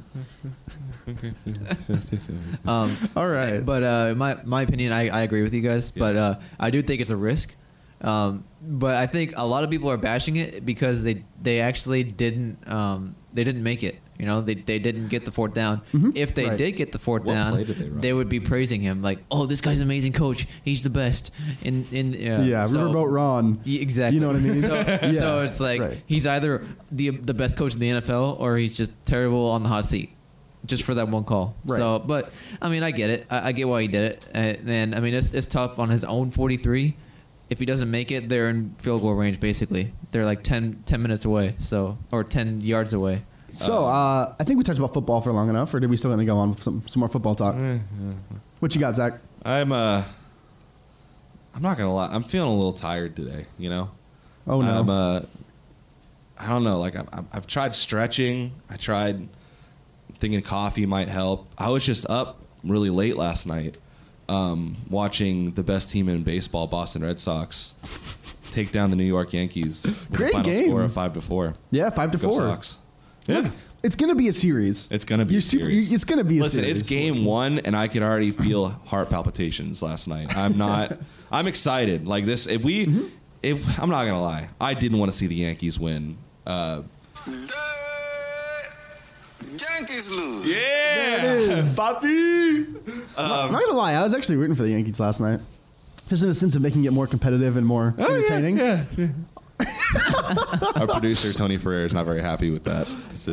All right. But my opinion, I agree with you guys. Yeah. But I do think it's a risk. But I think a lot of people are bashing it because they actually didn't make it. You know, they didn't get the fourth down. If they Right. did get the fourth What down, play did they run? they would be praising him like, "Oh, this guy's an amazing coach. He's the best." Yeah, so- Riverboat Ron. Yeah, exactly. You know what I mean? So, Yeah, so it's like right. he's either the best coach in the NFL or he's just terrible on the hot seat, just for that one call. Right. So, but I mean, I get it. I get why he did it. And I mean, it's tough on his own 43. If he doesn't make it, they're in field goal range. Basically, they're like 10 minutes away. So, or 10 yards away. So I think we talked about football for long enough, or did we still want to go on with some more football talk? What you got, Zach? I'm not gonna lie. I'm feeling a little tired today. You know. Oh no. I don't know. Like I've tried stretching. I tried thinking coffee might help. I was just up really late last night, watching the best team in baseball, Boston Red Sox, take down the New York Yankees with Great a final game. score of 5-4. Yeah, 5-4. Go Sox. Yeah. Look, it's gonna be a series. It's gonna be You're a series. It's gonna be a Listen, series. it's game one, and I could already feel heart palpitations last night. I'm excited. Like this, if I'm not gonna lie, I didn't want to see the Yankees win. Yankees lose. Yeah, Papi. I'm not gonna lie, I was actually rooting for the Yankees last night, just in a sense of making it more competitive and more entertaining. Yeah. Our producer Tony Ferrer is not very happy with that.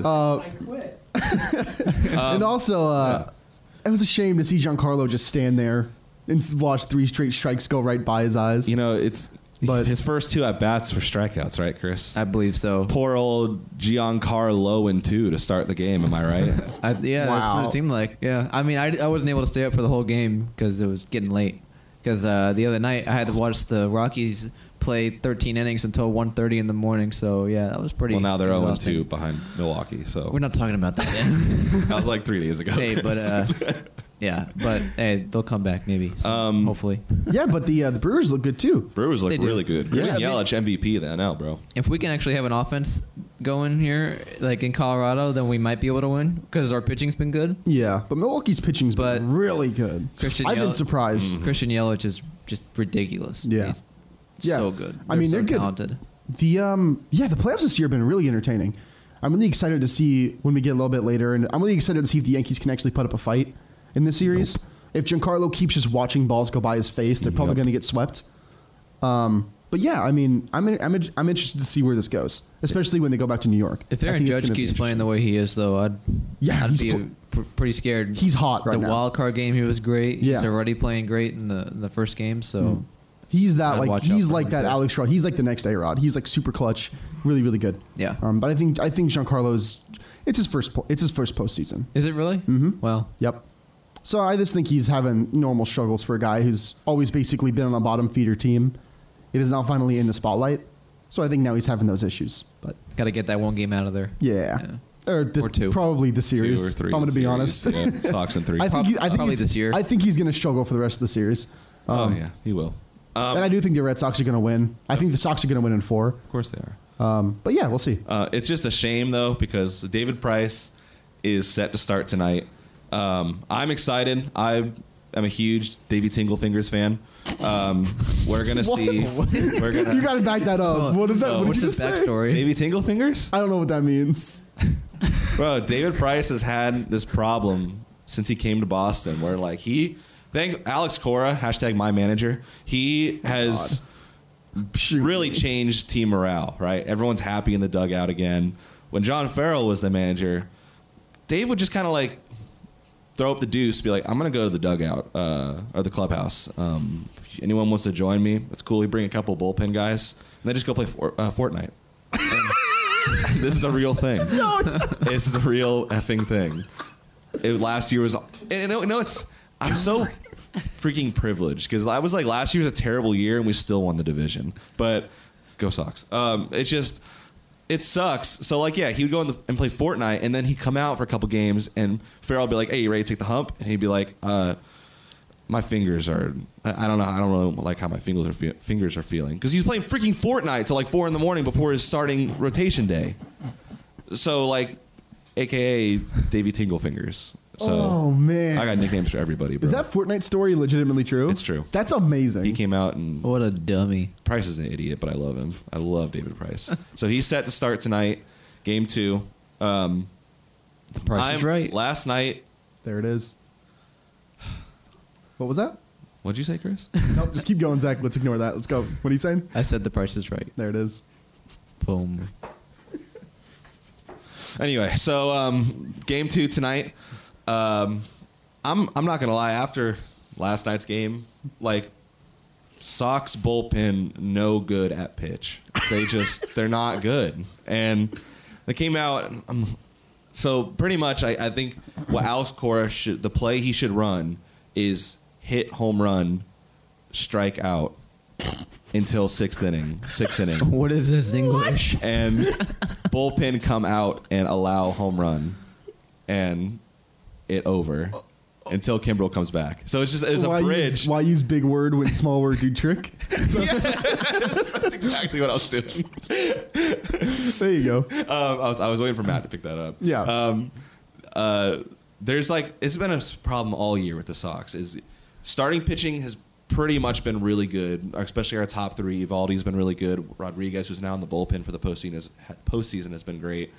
And also, it was a shame to see Giancarlo just stand there and watch 3 straight strikes go right by his eyes. You know, it's But- his first 2 at bats were strikeouts, right, Chris? I believe so. Poor old Giancarlo in 2 to start the game. Am I right? Yeah, that's what Wow. it seemed like. Yeah, I mean, I wasn't able to stay up for the whole game because it was getting late. Because the other night I had to watch the Rockies play 13 innings until 1:30 in the morning. So yeah, that was pretty. Well, now they're 0-2 exhausting. behind Milwaukee. So We're not talking about that yet. that was like 3 days ago. Hey, Chris. but yeah, but hey, they'll come back maybe. So, hopefully, Yeah, but the Brewers look good too. Brewers look They do. really good. Christian Yeah. Yelich MVP of the NL, bro. if we can actually have an offense going here, like in Colorado, then we might be able to win because our pitching's been good. Yeah, but Milwaukee's pitching's But been really good. Christian I've been Yelich- surprised. Christian Yelich is just ridiculous. Yeah. He's Yeah. so good. I mean, they're so good. talented. The the playoffs this year have been really entertaining. I'm really excited to see when we get a little bit later, and I'm really excited to see if the Yankees can actually put up a fight in this series. If Giancarlo keeps just watching balls go by his face, they're probably Yep. going to get swept. But yeah, I mean, I'm interested to see where this goes, especially when they go back to New York. If I Aaron think it's Judge gonna be keeps playing the way he is, though, I'd he's be pl- pretty scared. He's hot right the now. wild card game, he was great. Yeah. He's already playing great in the first game. So He's that I'd like watch out he's for like him, that too. Alex Rod. He's like the next A-Rod. He's like super clutch, really really good. Yeah. But I think Giancarlo's it's his first postseason. is it really? Mm-hmm. Well, Yep. So I just think he's having normal struggles for a guy who's always basically been on a bottom feeder team. It is now finally in the spotlight. So I think now he's having those issues. But got to get that one game out of there. yeah. Or 2. Probably the 2 series. or 3. If I'm going to be honest. Yeah, Sox in 3. I think Probably he's- this year. I think he's going to struggle for the rest of the series. oh yeah, he will. And I do think the Red Sox are going to win. I think the Sox are going to win in 4. Of course they are. But yeah, we'll see. It's just a shame though because David Price is set to start tonight. I'm excited. I am a huge Davey Tinglefingers fan. We're gonna see. We're gonna. You got to back that up. What is that? So What What's did the you just say? backstory? Davey Tinglefingers? I don't know what that means. Bro, David Price has had this problem since he came to Boston where like thank Alex Cora, hashtag my manager, he has Shoot. really changed team morale, right? Everyone's happy in the dugout again. When John Farrell was the manager, Dave would just kind of like throw up the deuce, be like, I'm going to go to the dugout or the clubhouse. If anyone wants to join me, that's cool. He'd bring a couple bullpen guys, and they just go play Fortnite. This is a real thing. This is a real effing thing. Last year was, and I'm so freaking privileged because I was like, last year was a terrible year and we still won the division. But go Sox. It sucks. So like, yeah, he would go and play Fortnite, and then he'd come out for a couple games, and Farrell would be like, "Hey, you ready to take the hump?" And he'd be like, "My fingers are. I don't know. I don't really like how my fingers are feeling." Because he's playing freaking Fortnite till like 4 a.m. before his starting rotation day. So like, AKA Davey Tinglefingers. So Oh man, I got nicknames for everybody. Bro. is that Fortnite story legitimately true? It's true. That's amazing. He came out and What a dummy. Price is an idiot, but I love him. I love David Price. So he's set to start tonight, game 2. The price is right. Last night, There it is. What was that? what'd you say, Chris? Nope, just keep going, Zach. Let's ignore that. Let's go. What are you saying? I said the price is right. There it is. Boom. Anyway, so game 2 tonight. I'm not gonna lie. After last night's game, like Sox bullpen, no good at pitch. They're not good, and they came out. So pretty much, I think what Alex Cora the play he should run is hit home run, strike out until sixth inning. What is this English? And bullpen come out and allow home run and it over until Kimbrel comes back. So it's a bridge. Why use big word when small word do trick? That's exactly what I was doing. There you go. I was waiting for Matt to pick that up. Yeah. There's like, it's been a problem all year with the Sox. Is starting pitching has pretty much been really good, especially our top 3. Evaldi's been really good. Rodriguez, who's now in the bullpen for the postseason, has been great.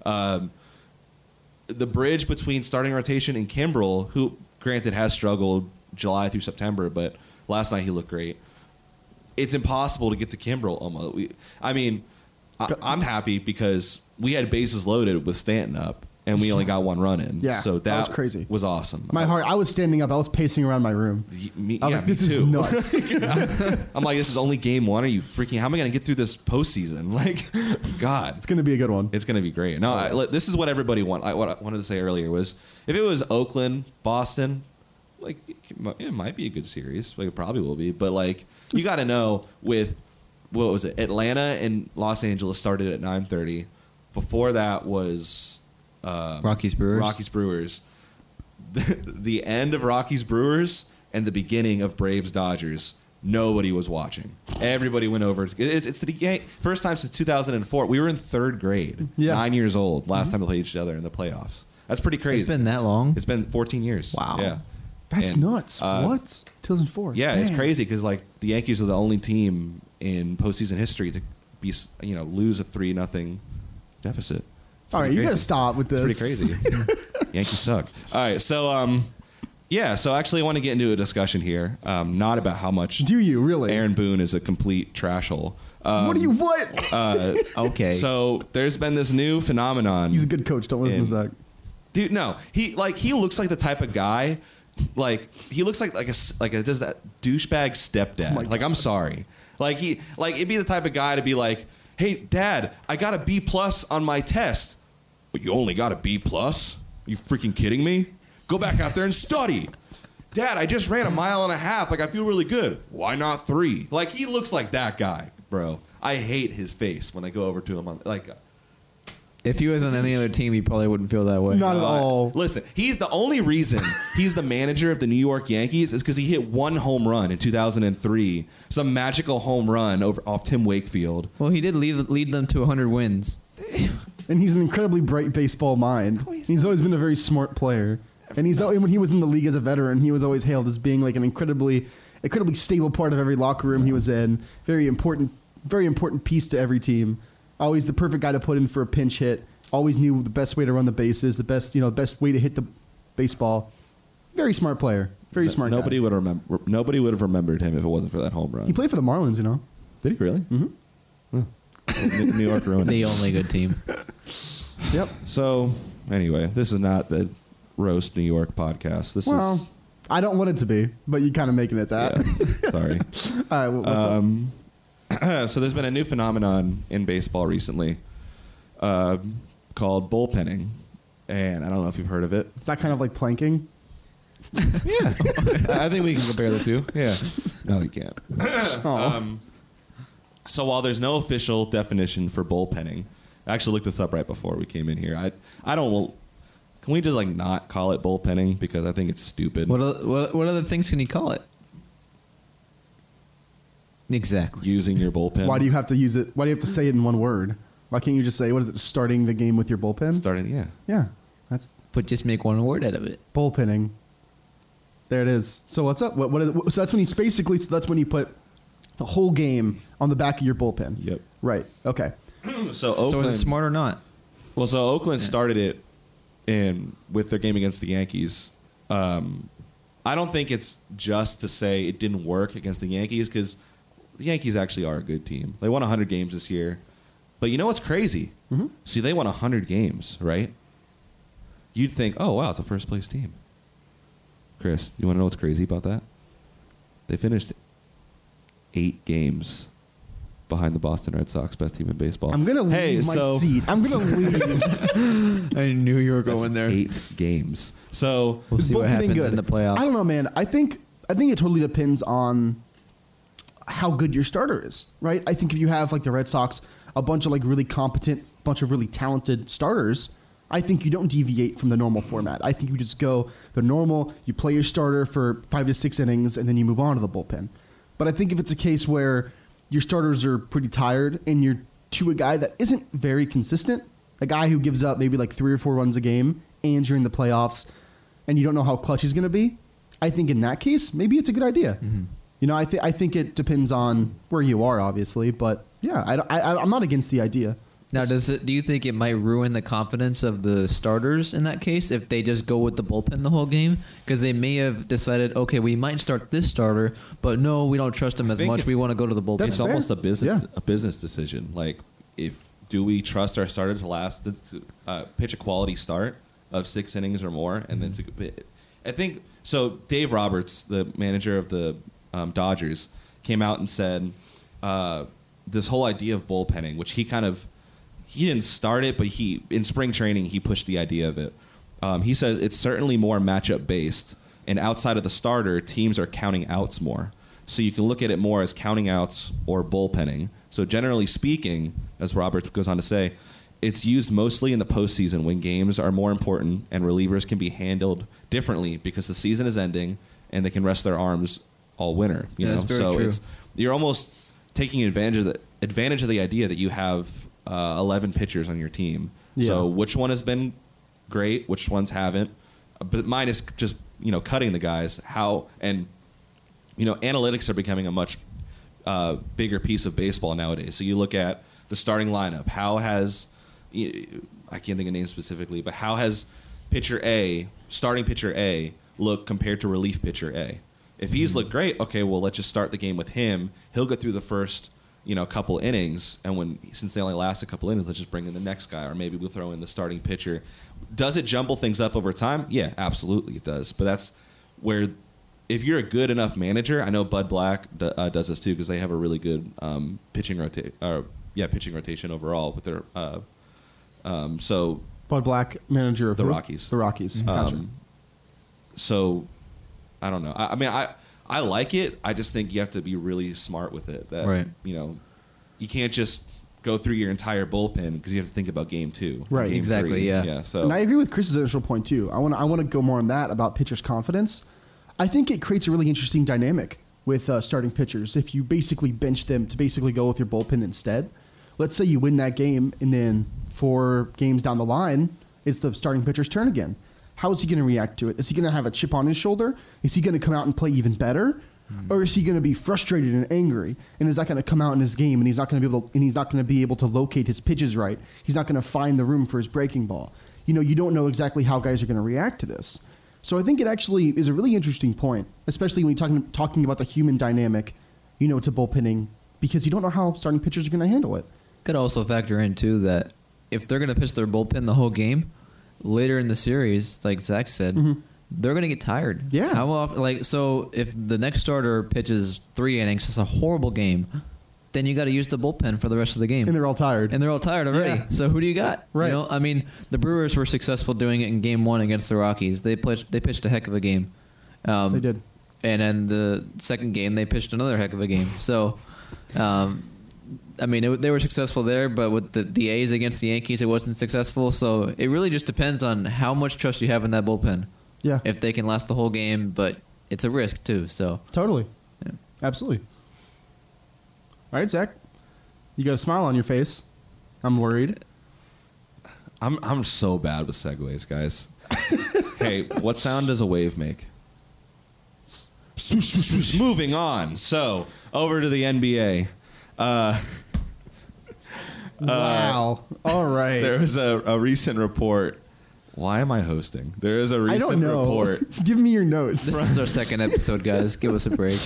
The bridge between starting rotation and Kimbrel, who granted has struggled July through September, but last night he looked great. It's impossible to get to Kimbrel almost. I'm happy because we had bases loaded with Stanton up, and we only got 1 run in. Yeah, so that was crazy. Was awesome. My heart. I was standing up. I was pacing around my room. Me I was like, this too. is nuts. I'm like, this is only game 1. Are you freaking? How am I going to get through this postseason? Like, God, It's going to be a good one. it's going to be great. No, this is what everybody wants. What I wanted to say earlier was, if it was Oakland, Boston, like it might be a good series. Like it probably will be. But like, you got to know with what was it? Atlanta and Los Angeles started at 9:30. Before that was Rockies Brewers. Rockies Brewers. The end of Rockies Brewers and the beginning of Braves Dodgers. Nobody was watching. Everybody went over. It's the first time since 2004. We were in 3rd grade. Yeah. 9 years old. Last time we played each other in the playoffs. That's pretty crazy. It's been that long? It's been 14 years. Wow. Yeah. That's And, nuts. What? 2004. Yeah, it's Man. crazy because like the Yankees are the only team in postseason history to be lose a 3-0 deficit. It's All right, pretty you got to crazy. stop with this. It's pretty crazy. Yankees suck. All right, so so actually I want to get into a discussion here, not about how much Do you really? Aaron Boone is a complete trash hole. What do you what? Okay. So there's been this new phenomenon. He's a good coach. Don't listen to Zach. Dude, no, he looks like the type of guy, like he looks like a does that douchebag stepdad. Oh my Like I'm sorry, like it'd be the type of guy to be like, hey, Dad, I got a B+ on my test, but you only got a B+? Are you freaking kidding me? Go back out there and study. Dad, I just ran 1.5 miles. Like I feel really good. Why not 3? Like he looks like that guy, bro. I hate his face when I go over to him. If he was on any other team, he probably wouldn't feel that way. Not at all. Listen, he's the only reason he's the manager of the New York Yankees is because he hit one home run in 2003, some magical home run off Tim Wakefield. Well, he did lead them to 100 wins. And he's an incredibly bright baseball mind. He's always been a very smart player. And when he was in the league as a veteran, he was always hailed as being like an incredibly stable part of every locker room he was in. Very important piece to every team. Always the perfect guy to put in for a pinch hit. Always knew the best way to run the bases, the best way to hit the baseball. Very smart player. Very smart. Nobody guy. would remember. Nobody would have remembered him if it wasn't for that home run. He played for the Marlins, Did he really? Mm-hmm. New York ruined it. The only good team. Yep. So anyway, this is not the roast New York podcast. This is. I don't want it to be, but you're kind of making it that. Yeah, sorry. All right. What's up? So there's been a new phenomenon in baseball recently called bullpenning, and I don't know if you've heard of it. Is that kind of like planking? Yeah, I think we can compare the two. Yeah, no, you can't. So while there's no official definition for bullpenning, I actually looked this up right before we came in here. I don't. Can we just like not call it bullpenning because I think it's stupid. What other things can you call it? Exactly. Using your bullpen. Why do you have to use it? Why do you have to say it in one word? Why can't you just say, what is it, starting the game with your bullpen? Starting, yeah. Yeah, that's But just make one word out of it. bullpenning. There it is. So what's up? So that's when you that's when you put the whole game on the back of your bullpen. Yep. Right. Okay. So Oakland. So is it smart or not? Well, so Oakland started it with their game against the Yankees. I don't think it's just to say it didn't work against the Yankees because the Yankees actually are a good team. They won 100 games this year. But you know what's crazy? Mm-hmm. See, they won 100 games, right? You'd think, oh, wow, it's a first-place team. Chris, you want to know what's crazy about that? They finished 8 games behind the Boston Red Sox, best team in baseball. I'm going to leave my seat. I'm going to leave. I knew you were That's going there. 8 games. So We'll see what Bullpenning happens good. in the playoffs. I don't know, man. I think it totally depends on how good your starter is, right? I think if you have like the Red Sox, a bunch of like really competent, bunch of really talented starters, I think you don't deviate from the normal format. I think you just go the normal, you play your starter for 5 to 6 innings, and then you move on to the bullpen. But I think if it's a case where your starters are pretty tired and you're to a guy that isn't very consistent, a guy who gives up maybe like 3 or 4 runs a game, and you're in the playoffs, and you don't know how clutch he's going to be, I think in that case, maybe it's a good idea. Mm-hmm. You know, I think it depends on where you are, obviously, but yeah, I'm not against the idea. Now, do you think it might ruin the confidence of the starters in that case if they just go with the bullpen the whole game? Because they may have decided, okay, we might start this starter, but no, we don't trust him as think much. it's- We want to go to the bullpen. That's It's fair. almost a business Yeah. a business decision. Like, do we trust our starter to pitch a quality start of 6 innings or more, and then I think so. Dave Roberts, the manager of the Dodgers, came out and said this whole idea of bullpenning, which he didn't start it, but in spring training he pushed the idea of it. He says it's certainly more matchup based, and outside of the starter, teams are counting outs more. So you can look at it more as counting outs or bullpenning. So generally speaking, as Roberts goes on to say, it's used mostly in the postseason when games are more important and relievers can be handled differently because the season is ending and they can rest their arms all winter. You Yeah, know, that's very so true. you're almost taking advantage of the idea that you have 11 pitchers on your team. Yeah. So which one has been great, which ones haven't? But mine is just cutting the guys. Analytics are becoming a much bigger piece of baseball nowadays. So you look at the starting lineup. How has I can't think of names specifically, but how has starting pitcher A, look compared to relief pitcher A? If he's looked great, okay, well, let's just start the game with him. He'll get through the first, couple innings, and since they only last a couple innings, let's just bring in the next guy, or maybe we'll throw in the starting pitcher. Does it jumble things up over time? Yeah, absolutely it does. But that's where, if you're a good enough manager, I know Bud Black does this too because they have a really good pitching rotation overall with their. So Bud Black, manager of The who? Rockies. The Rockies. Gotcha. So I don't know. I like it. I just think you have to be really smart with it. That Right. you can't just go through your entire bullpen because you have to think about game 2, Right. game Exactly, 3. yeah. So And I agree with Chris's initial point too. I want to go more on that about pitchers' confidence. I think it creates a really interesting dynamic with starting pitchers if you basically bench them to basically go with your bullpen instead. Let's say you win that game, and then 4 games down the line, it's the starting pitcher's turn again. How is he going to react to it? Is he going to have a chip on his shoulder? Is he going to come out and play even better? Or is he going to be frustrated and angry? And is that going to come out in his game? And he's not going to be able to locate his pitches right. He's not going to find the room for his breaking ball. You don't know exactly how guys are going to react to this. So I think it actually is a really interesting point, especially when you're talking about the human dynamic, to bullpenning, because you don't know how starting pitchers are going to handle it. Could also factor in too that if they're going to pitch their bullpen the whole game, later in the series, like Zach said, they're going to get tired. Yeah. How often? So if the next starter pitches 3 innings, it's a horrible game. Then you got to use the bullpen for the rest of the game. And they're all tired. already. Yeah. So who do you got? Right. The Brewers were successful doing it in Game 1 against the Rockies. They pitched a heck of a game. They did. And then the second game, they pitched another heck of a game. So, they were successful there, but with the A's against the Yankees, it wasn't successful. So it really just depends on how much trust you have in that bullpen. Yeah. If they can last the whole game, but it's a risk too. So Totally. Yeah. Absolutely. All right, Zach. You got a smile on your face. I'm worried. I'm so bad with segues, guys. Hey, what sound does a wave make? Swoosh, swoosh, swoosh. Moving on. So, over to the NBA. Wow. All right. There was a recent report. Why am I hosting? There is a I recent don't know. report. Give me your notes. this is our second episode, guys. Give us a break.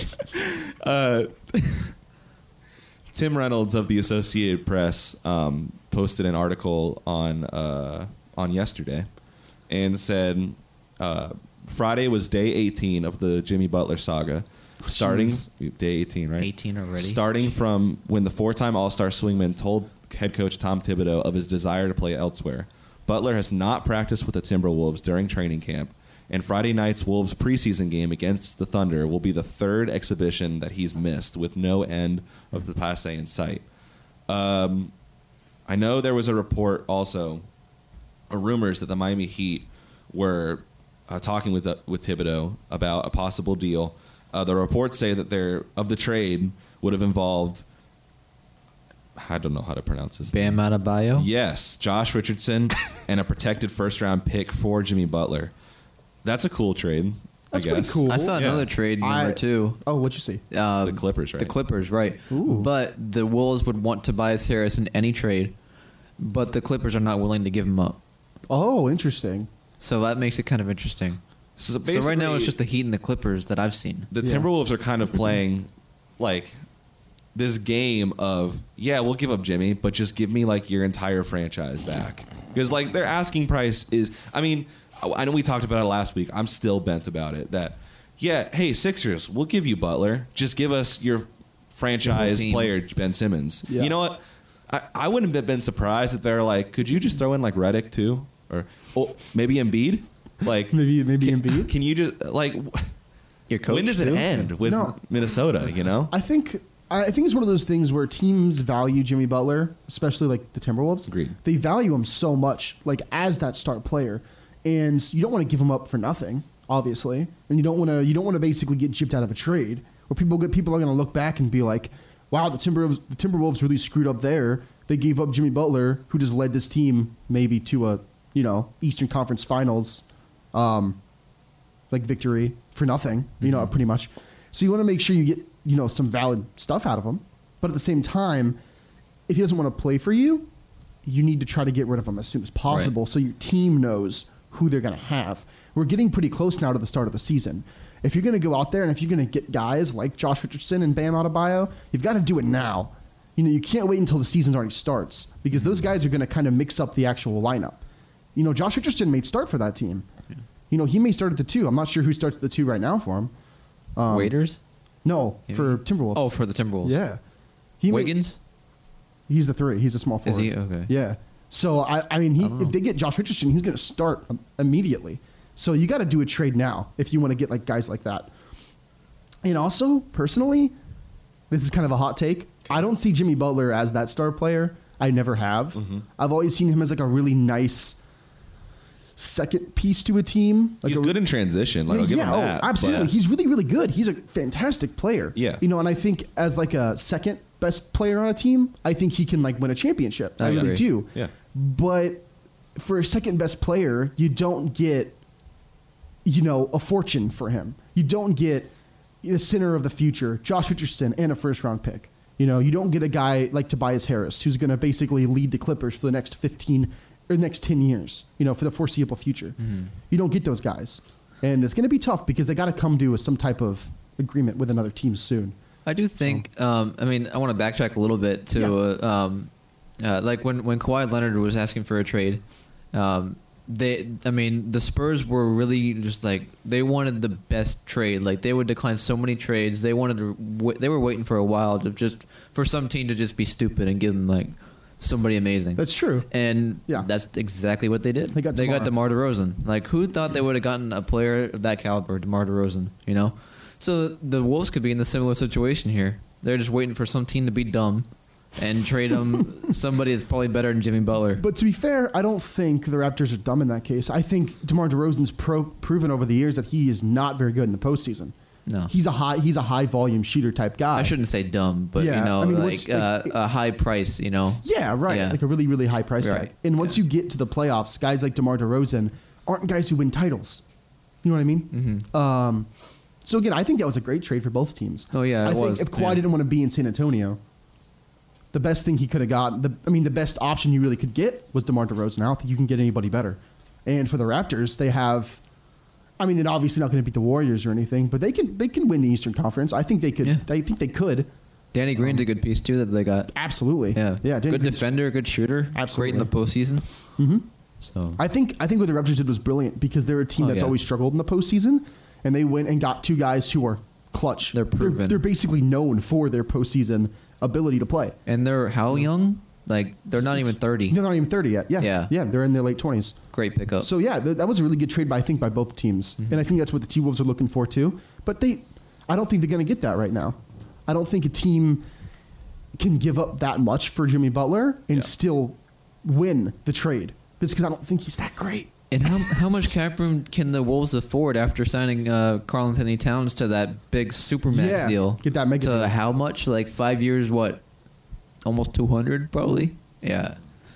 Tim Reynolds of the Associated Press posted an article on yesterday and said Friday was day 18 of the Jimmy Butler saga. Starting day 18, right? 18 already. Starting from when the 4-time All-Star swingman told head coach Tom Thibodeau of his desire to play elsewhere. Butler has not practiced with the Timberwolves during training camp, and Friday night's Wolves preseason game against the Thunder will be the 3rd exhibition that he's missed, with no end of the passe in sight. I know there was a report also, or rumors that the Miami Heat were talking with Thibodeau about a possible deal. The reports say that the trade would have involved, I don't know how to pronounce this. Bam Adebayo? Yes, Josh Richardson and a protected first-round pick for Jimmy Butler. That's a cool trade, That's I guess. pretty cool. I saw another trade rumor too. Oh, what'd you see? The Clippers, right? The Clippers, right. Ooh. But the Wolves would want Tobias Harris in any trade, but the Clippers are not willing to give him up. Oh, interesting. So that makes it kind of interesting. So, So right now it's just the Heat and the Clippers that I've seen. the Yeah. Timberwolves are kind of playing like this game of, yeah, we'll give up Jimmy, but just give me like your entire franchise back. Because like their asking price is, I know we talked about it last week. I'm still bent about it. That, yeah, hey, Sixers, we'll give you Butler. Just give us your franchise team. player, Ben Simmons. Yeah. You know what? I wouldn't have been surprised if they're like, could you just throw in like Redick too? Or maybe Embiid? Like Maybe can, Embiid? Can you just like Your coach when does it too? end with No. Minnesota, you know? I think it's one of those things where teams value Jimmy Butler, especially like the Timberwolves. Agreed. They value him so much, like as that star player, and you don't want to give him up for nothing, obviously, and you don't want to basically get gypped out of a trade where people are going to look back and be like, wow, the Timberwolves really screwed up there. They gave up Jimmy Butler, who just led this team maybe to a Eastern Conference Finals victory for nothing, pretty much. So you want to make sure you get some valid stuff out of him, but at the same time, if he doesn't want to play for you, you need to try to get rid of him as soon as possible, so your team knows who they're going to have. We're getting pretty close now to the start of the season. If you're going to go out there and if you're going to get guys like Josh Richardson and Bam Adebayo, you've got to do it now. You can't wait until the season already starts, because those guys are going to kind of mix up the actual lineup. Josh Richardson may start for that team. He may start at the 2. I'm not sure who starts at the 2 right now for him. Waiters? No, for Timberwolves. Oh, for the Timberwolves. Yeah. Wiggins? He's the 3. He's a small forward. Is he? Okay. Yeah. So, if they get Josh Richardson, he's going to start immediately. So you got to do a trade now if you want to get like guys like that. And also, personally, this is kind of a hot take. I don't see Jimmy Butler as that star player. I never have. Mm-hmm. I've always seen him as like a really nice second piece to a team. Like He's good in transition. Like, I'll give him that. absolutely. but- He's really, really good. He's a fantastic player. Yeah. You know, and I think as like a second best player on a team, I think he can like win a championship. I really agree. do. Yeah. But for a second best player, you don't get, you know, a fortune for him. You don't get the center of the future, Josh Richardson, and a first round pick. You know, you don't get a guy like Tobias Harris, who's going to basically lead the Clippers for the next 15 or next 10 years, you know, for the foreseeable future. You don't get those guys. And it's going to be tough because they got to come to some type of agreement with another team soon. I do think. I mean, I want to backtrack a little bit to like when Kawhi Leonard was asking for a trade. The Spurs were really just like they wanted the best trade. Like they would decline so many trades. They wanted to. They were waiting for a while to just for some team to just be stupid and give them like somebody amazing. That's true. And Yeah. that's exactly what they did. They got DeMar DeRozan. Like who thought they would have gotten a player of that caliber, DeMar DeRozan? You know, so the Wolves could be in a similar situation here. They're just waiting for some team to be dumb and trade them somebody that's probably better than Jimmy Butler. But to be fair, I don't think the Raptors are dumb in that case. I think DeMar DeRozan's proven over the years that he is not very good in the postseason. No. He's a high volume shooter type guy. I shouldn't say dumb, but Yeah, you know, I mean, like a high price, you know. Yeah, right. Yeah. Like a really, really high price Right. tag. And once you get to the playoffs, guys like DeMar DeRozan aren't guys who win titles. You know what I mean? Mm-hmm. So again, I think that was a great trade for both teams. Oh, yeah, I it think was, if Kawhi yeah. didn't want to be in San Antonio, the best thing he could have got, the best option you really could get was DeMar DeRozan. I don't think you can get anybody better. And for the Raptors, they have. I mean, they're obviously not going to beat the Warriors or anything, but they can win the Eastern Conference. I think they could. Yeah. I think they could. Danny Green's a good piece too that they got. Absolutely. Yeah, Yeah. Danny good Green's- defender, good shooter. Absolutely. Great in the postseason. Mm-hmm. So I think what the Raptors did was brilliant because they're a team Oh, that's yeah. always struggled in the postseason, and they went and got two guys who are clutch. They're proven. They're basically known for their postseason ability to play. and they're how young? Like they're not even 30. They're not even 30 yet. Yeah. Yeah. They're in their late 20s. Great pickup. So yeah, that was a really good trade by both teams, Mm-hmm. and I think that's what the T-Wolves are looking for too. But I don't think they're going to get that right now. I don't think a team can give up that much for Jimmy Butler and still win the trade. Just because I don't think he's that great. And how much cap room can the Wolves afford after signing Karl Anthony Towns to that big supermax Yeah, deal? get that mega to deal. how much? Like 5 years? What? Almost 200 probably. Yeah.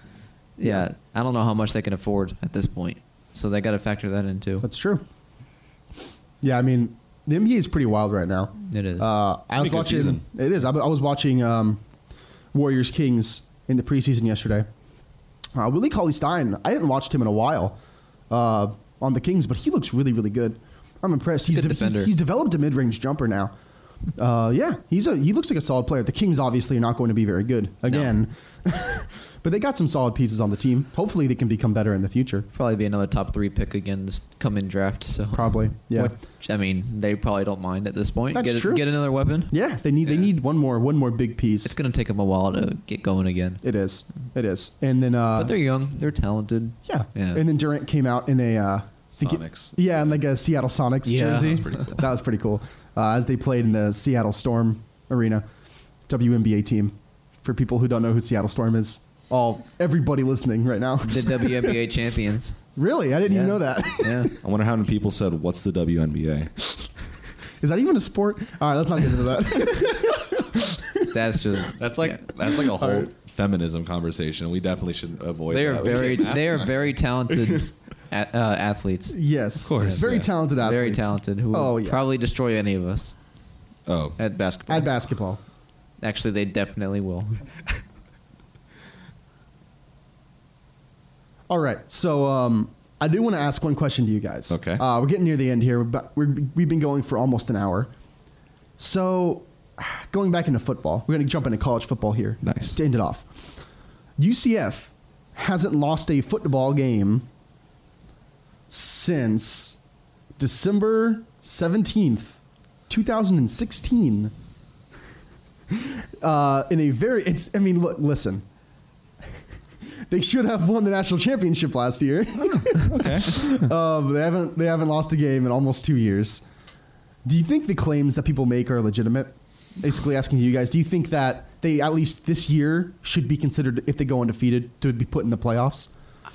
I don't know how much they can afford at this point, so they got to factor that in too. That's true. Yeah, I mean, the NBA is pretty wild right now. It is. I was be a good watching. season. It is. I was watching Warriors Kings in the preseason yesterday. Willie Cauley-Stein. I hadn't watched him in a while on the Kings, but he looks really, really good. I'm impressed. He's a good defender. He's developed a mid-range jumper now. Yeah, he looks like a solid player. The Kings obviously are not going to be very good again, but they got some solid pieces on the team. Hopefully, they can become better in the future. Probably be another top 3 pick again this coming draft. So Probably, yeah. Which, I mean, they probably don't mind at this point. That's get true. Get another weapon. Yeah, they need one more big piece. It's going to take them a while to get going again. It is. And then, But they're young. They're talented. yeah. Yeah. And then Durant came out in a Sonics. in like a Seattle Sonics Yeah. jersey. That was pretty cool. That was pretty cool. As they played in the Seattle Storm arena, WNBA team. For people who don't know who Seattle Storm is, everybody listening right now. The WNBA champions. Really, I didn't even Yeah. know that. Yeah. I wonder how many people said, "What's the WNBA?" Is that even a sport? All right, let's not get into that. That's just. That's like a whole feminism conversation. We definitely should avoid. They are that. very talented athletes. Yes, Of course, very yeah. talented athletes. Very talented. Who Oh, will yeah. probably destroy any of us Oh, at basketball. At basketball. Actually, they definitely will. All right, so I do want to ask one question to you guys. Okay. We're getting near the end here, but we've been going for almost an hour. So, going back into football, we're going to jump into college football here. Nice. To end it off. UCF hasn't lost a football game since December 17th, 2016. Look, listen. They should have won the national championship last year. okay. They haven't lost a game in almost 2 years. Do you think the claims that people make are legitimate? basically asking you guys, do you think that they, at least this year, should be considered, if they go undefeated, to be put in the playoffs?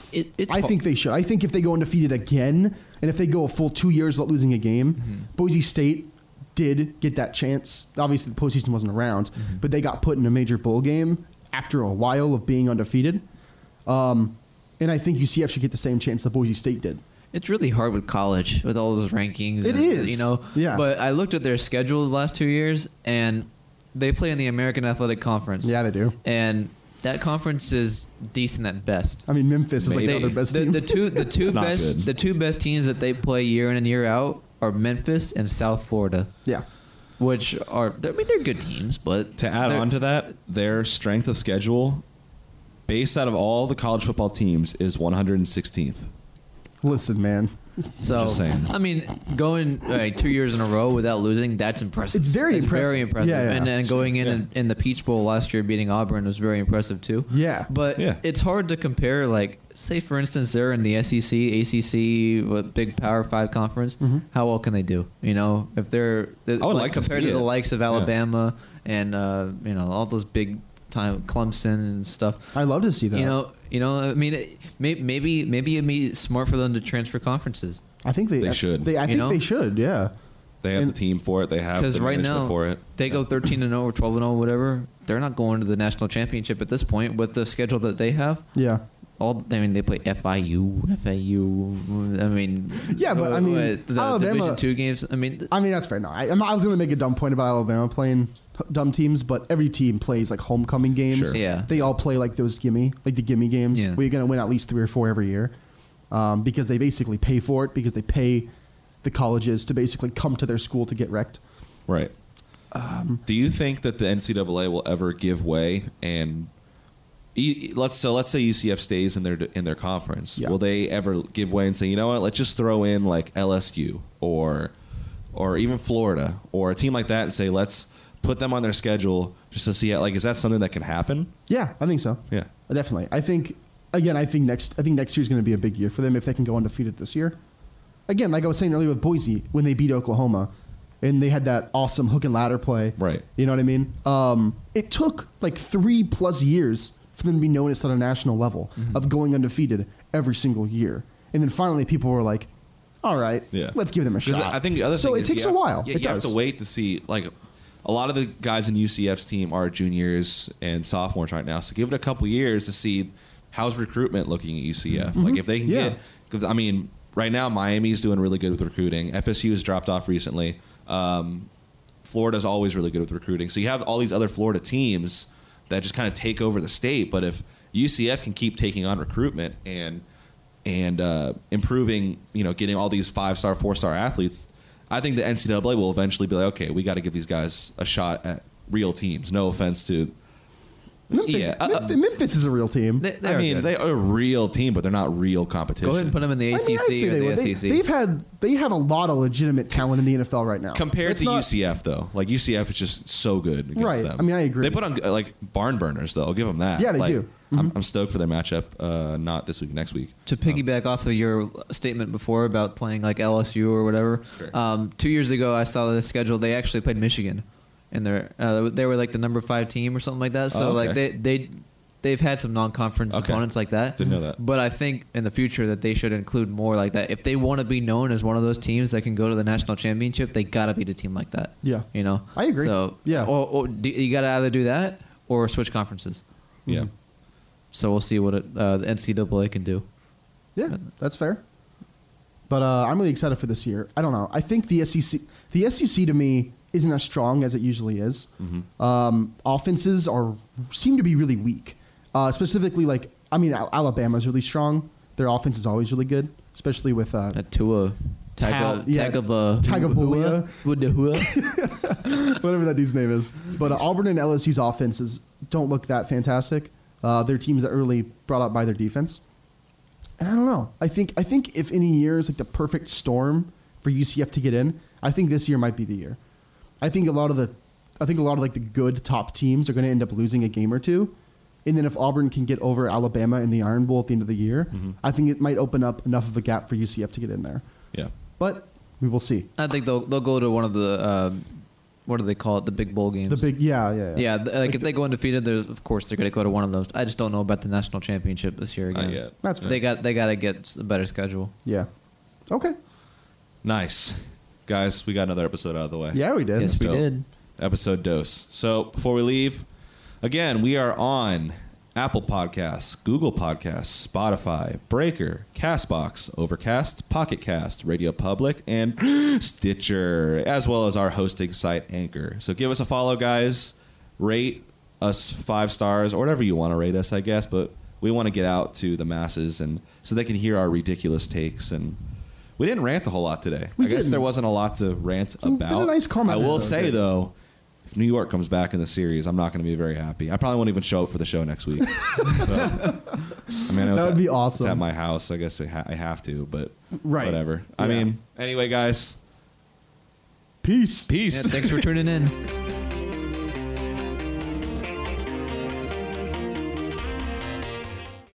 I think they should. I think if they go undefeated again, and if they go a full 2 years without losing a game, Boise State did get that chance. Obviously, the postseason wasn't around, but they got put in a major bowl game after a while of being undefeated. And I think UCF should get the same chance that Boise State did. It's really hard with college with all those rankings. It is, you know. yeah. But I looked at their schedule the last 2 years, and they play in the American Athletic Conference. Yeah, they do. And that conference is decent at best. I mean, Memphis is like They- the best the, team. the two not best good. the two best teams that they play year in and year out are Memphis and South Florida, Yeah. which are they're good teams, but To add they're- on to that, their strength of schedule, based out of all the college football teams, is 116th. Listen, man. So Just saying. I mean, going 2 years in a row without losing, that's impressive. It's very impressive. Very impressive. Yeah, yeah. And going in, Yeah. in the Peach Bowl last year, beating Auburn was very impressive too. Yeah. But Yeah. it's hard to compare. Like, say for instance, they're in the SEC, ACC, big Power 5 conference. How well can they do? You know, if they're I would like to compared see to the it. likes of Yeah. Alabama and all those big time Clemson and stuff. I love to see that. I mean, maybe it'd be smart for them to transfer conferences. I think They should. I think know? they should, yeah. They have And- the team for it. They have Because the right management now for it. they go 13-0 or 12-0, whatever. They're not going to the national championship at this point with the schedule that they have. Yeah. They play FIU, FAU. I mean, Yeah, but, I mean, the Alabama- Division II games. I mean, I mean, that's fair. No, I was going to make a dumb point about Alabama playing dumb teams, but every team plays like homecoming games. Sure. Yeah. They all play like those the gimme games. Yeah. Where you're going to win at least 3 or 4 every year, because they basically pay for it, because they pay the colleges to basically come to their school to get wrecked. Right. Do you think that the NCAA will ever give way and let's say UCF stays in their conference? Yeah. Will they ever give way and say, you know what, let's just throw in like LSU or even Florida or a team like that and say let's put them on their schedule just to see is that something that can happen? Yeah, I think so. Yeah. Definitely. I think next year is going to be a big year for them if they can go undefeated this year. Again, like I was saying earlier with Boise, when they beat Oklahoma, and they had that awesome hook and ladder play. Right. You know what I mean? It took like 3+ years for them to be noticed on a national level of going undefeated every single year, and then finally people were like, "All right, Yeah. let's give them a 'Cause shot." I think the other so thing it is takes you a while. Yeah, It you have does. to wait to see a lot of the guys in UCF's team are juniors and sophomores right now. So give it a couple years to see how's recruitment looking at UCF. Like if they can Yeah. get, because I mean, right now Miami's doing really good with recruiting. FSU has dropped off recently. Florida's always really good with recruiting. So you have all these other Florida teams that just kind of take over the state. But if UCF can keep taking on recruitment and improving, getting all these 5-star, 4-star athletes, I think the NCAA will eventually be like, okay, we got to give these guys a shot at real teams. No offense to, Memphis is a real team. they I are mean, good. they are a real team, but they're not real competition. Go ahead and put them in the I ACC mean, I'd say or they the would. SEC. They have a lot of legitimate talent in the NFL right now. Compared It's to not- UCF, though, UCF is just so good against Right. them. I mean, I agree. They put on barn burners, though. I'll give them that. Yeah, they do. I'm stoked for their matchup. Not this week, next week. To piggyback off of your statement before about playing like LSU or whatever, Sure. 2 years ago I saw the schedule. They actually played Michigan, and they were like the number 5 team or something like that. So okay. they've had some non-conference Okay. opponents like that. Didn't know that. But I think in the future that they should include more like that. If they want to be known as one of those teams that can go to the national championship, they gotta beat a team like that. Yeah. I agree. So Yeah. or you gotta either do that or switch conferences. Yeah. So we'll see what the NCAA can do. Yeah, that's fair. But I'm really excited for this year. I don't know. I think the SEC to me isn't as strong as it usually is. Offenses seem to be really weak. Specifically, Alabama's really strong. Their offense is always really good, especially with Tua. Tagovailoa. Tagovailoa. whatever that dude's name is. But Auburn and LSU's offenses don't look that fantastic. They're teams that are really brought up by their defense. And I don't know. I think if any year is like the perfect storm for UCF to get in, I think this year might be the year. I think a lot of like the good top teams are going to end up losing a game or two. And then if Auburn can get over Alabama in the Iron Bowl at the end of the year, I think it might open up enough of a gap for UCF to get in there. Yeah. But we will see. I think they'll go to one of what do they call it? The big bowl games. The big, yeah. Yeah, like if they go undefeated, of course they're going to go to one of those. I just don't know about the national championship this year again. Not yet. That's fair. They got to get a better schedule. Yeah. Okay. Nice. Guys, we got another episode out of the way. Yeah, we did. Yes, we dope. did. Episode dose. So before we leave, again, we are on Apple Podcasts, Google Podcasts, Spotify, Breaker, Castbox, Overcast, Pocket Cast, Radio Public, and Stitcher, as well as our hosting site, Anchor. So give us a follow, guys. Rate us 5 stars or whatever you want to rate us, I guess. But we want to get out to the masses and so they can hear our ridiculous takes. And we didn't rant a whole lot today. I guess didn't. there wasn't a lot to rant Been about. a nice calm I will episode, say, good. though, if New York comes back in the series, I'm not going to be very happy. I probably won't even show up for the show next week. So, I mean, I know That it's would be It's awesome. at my house. I guess I have to, but Right. whatever. I Yeah. mean, anyway, guys, Peace. peace. Yeah, thanks for tuning in.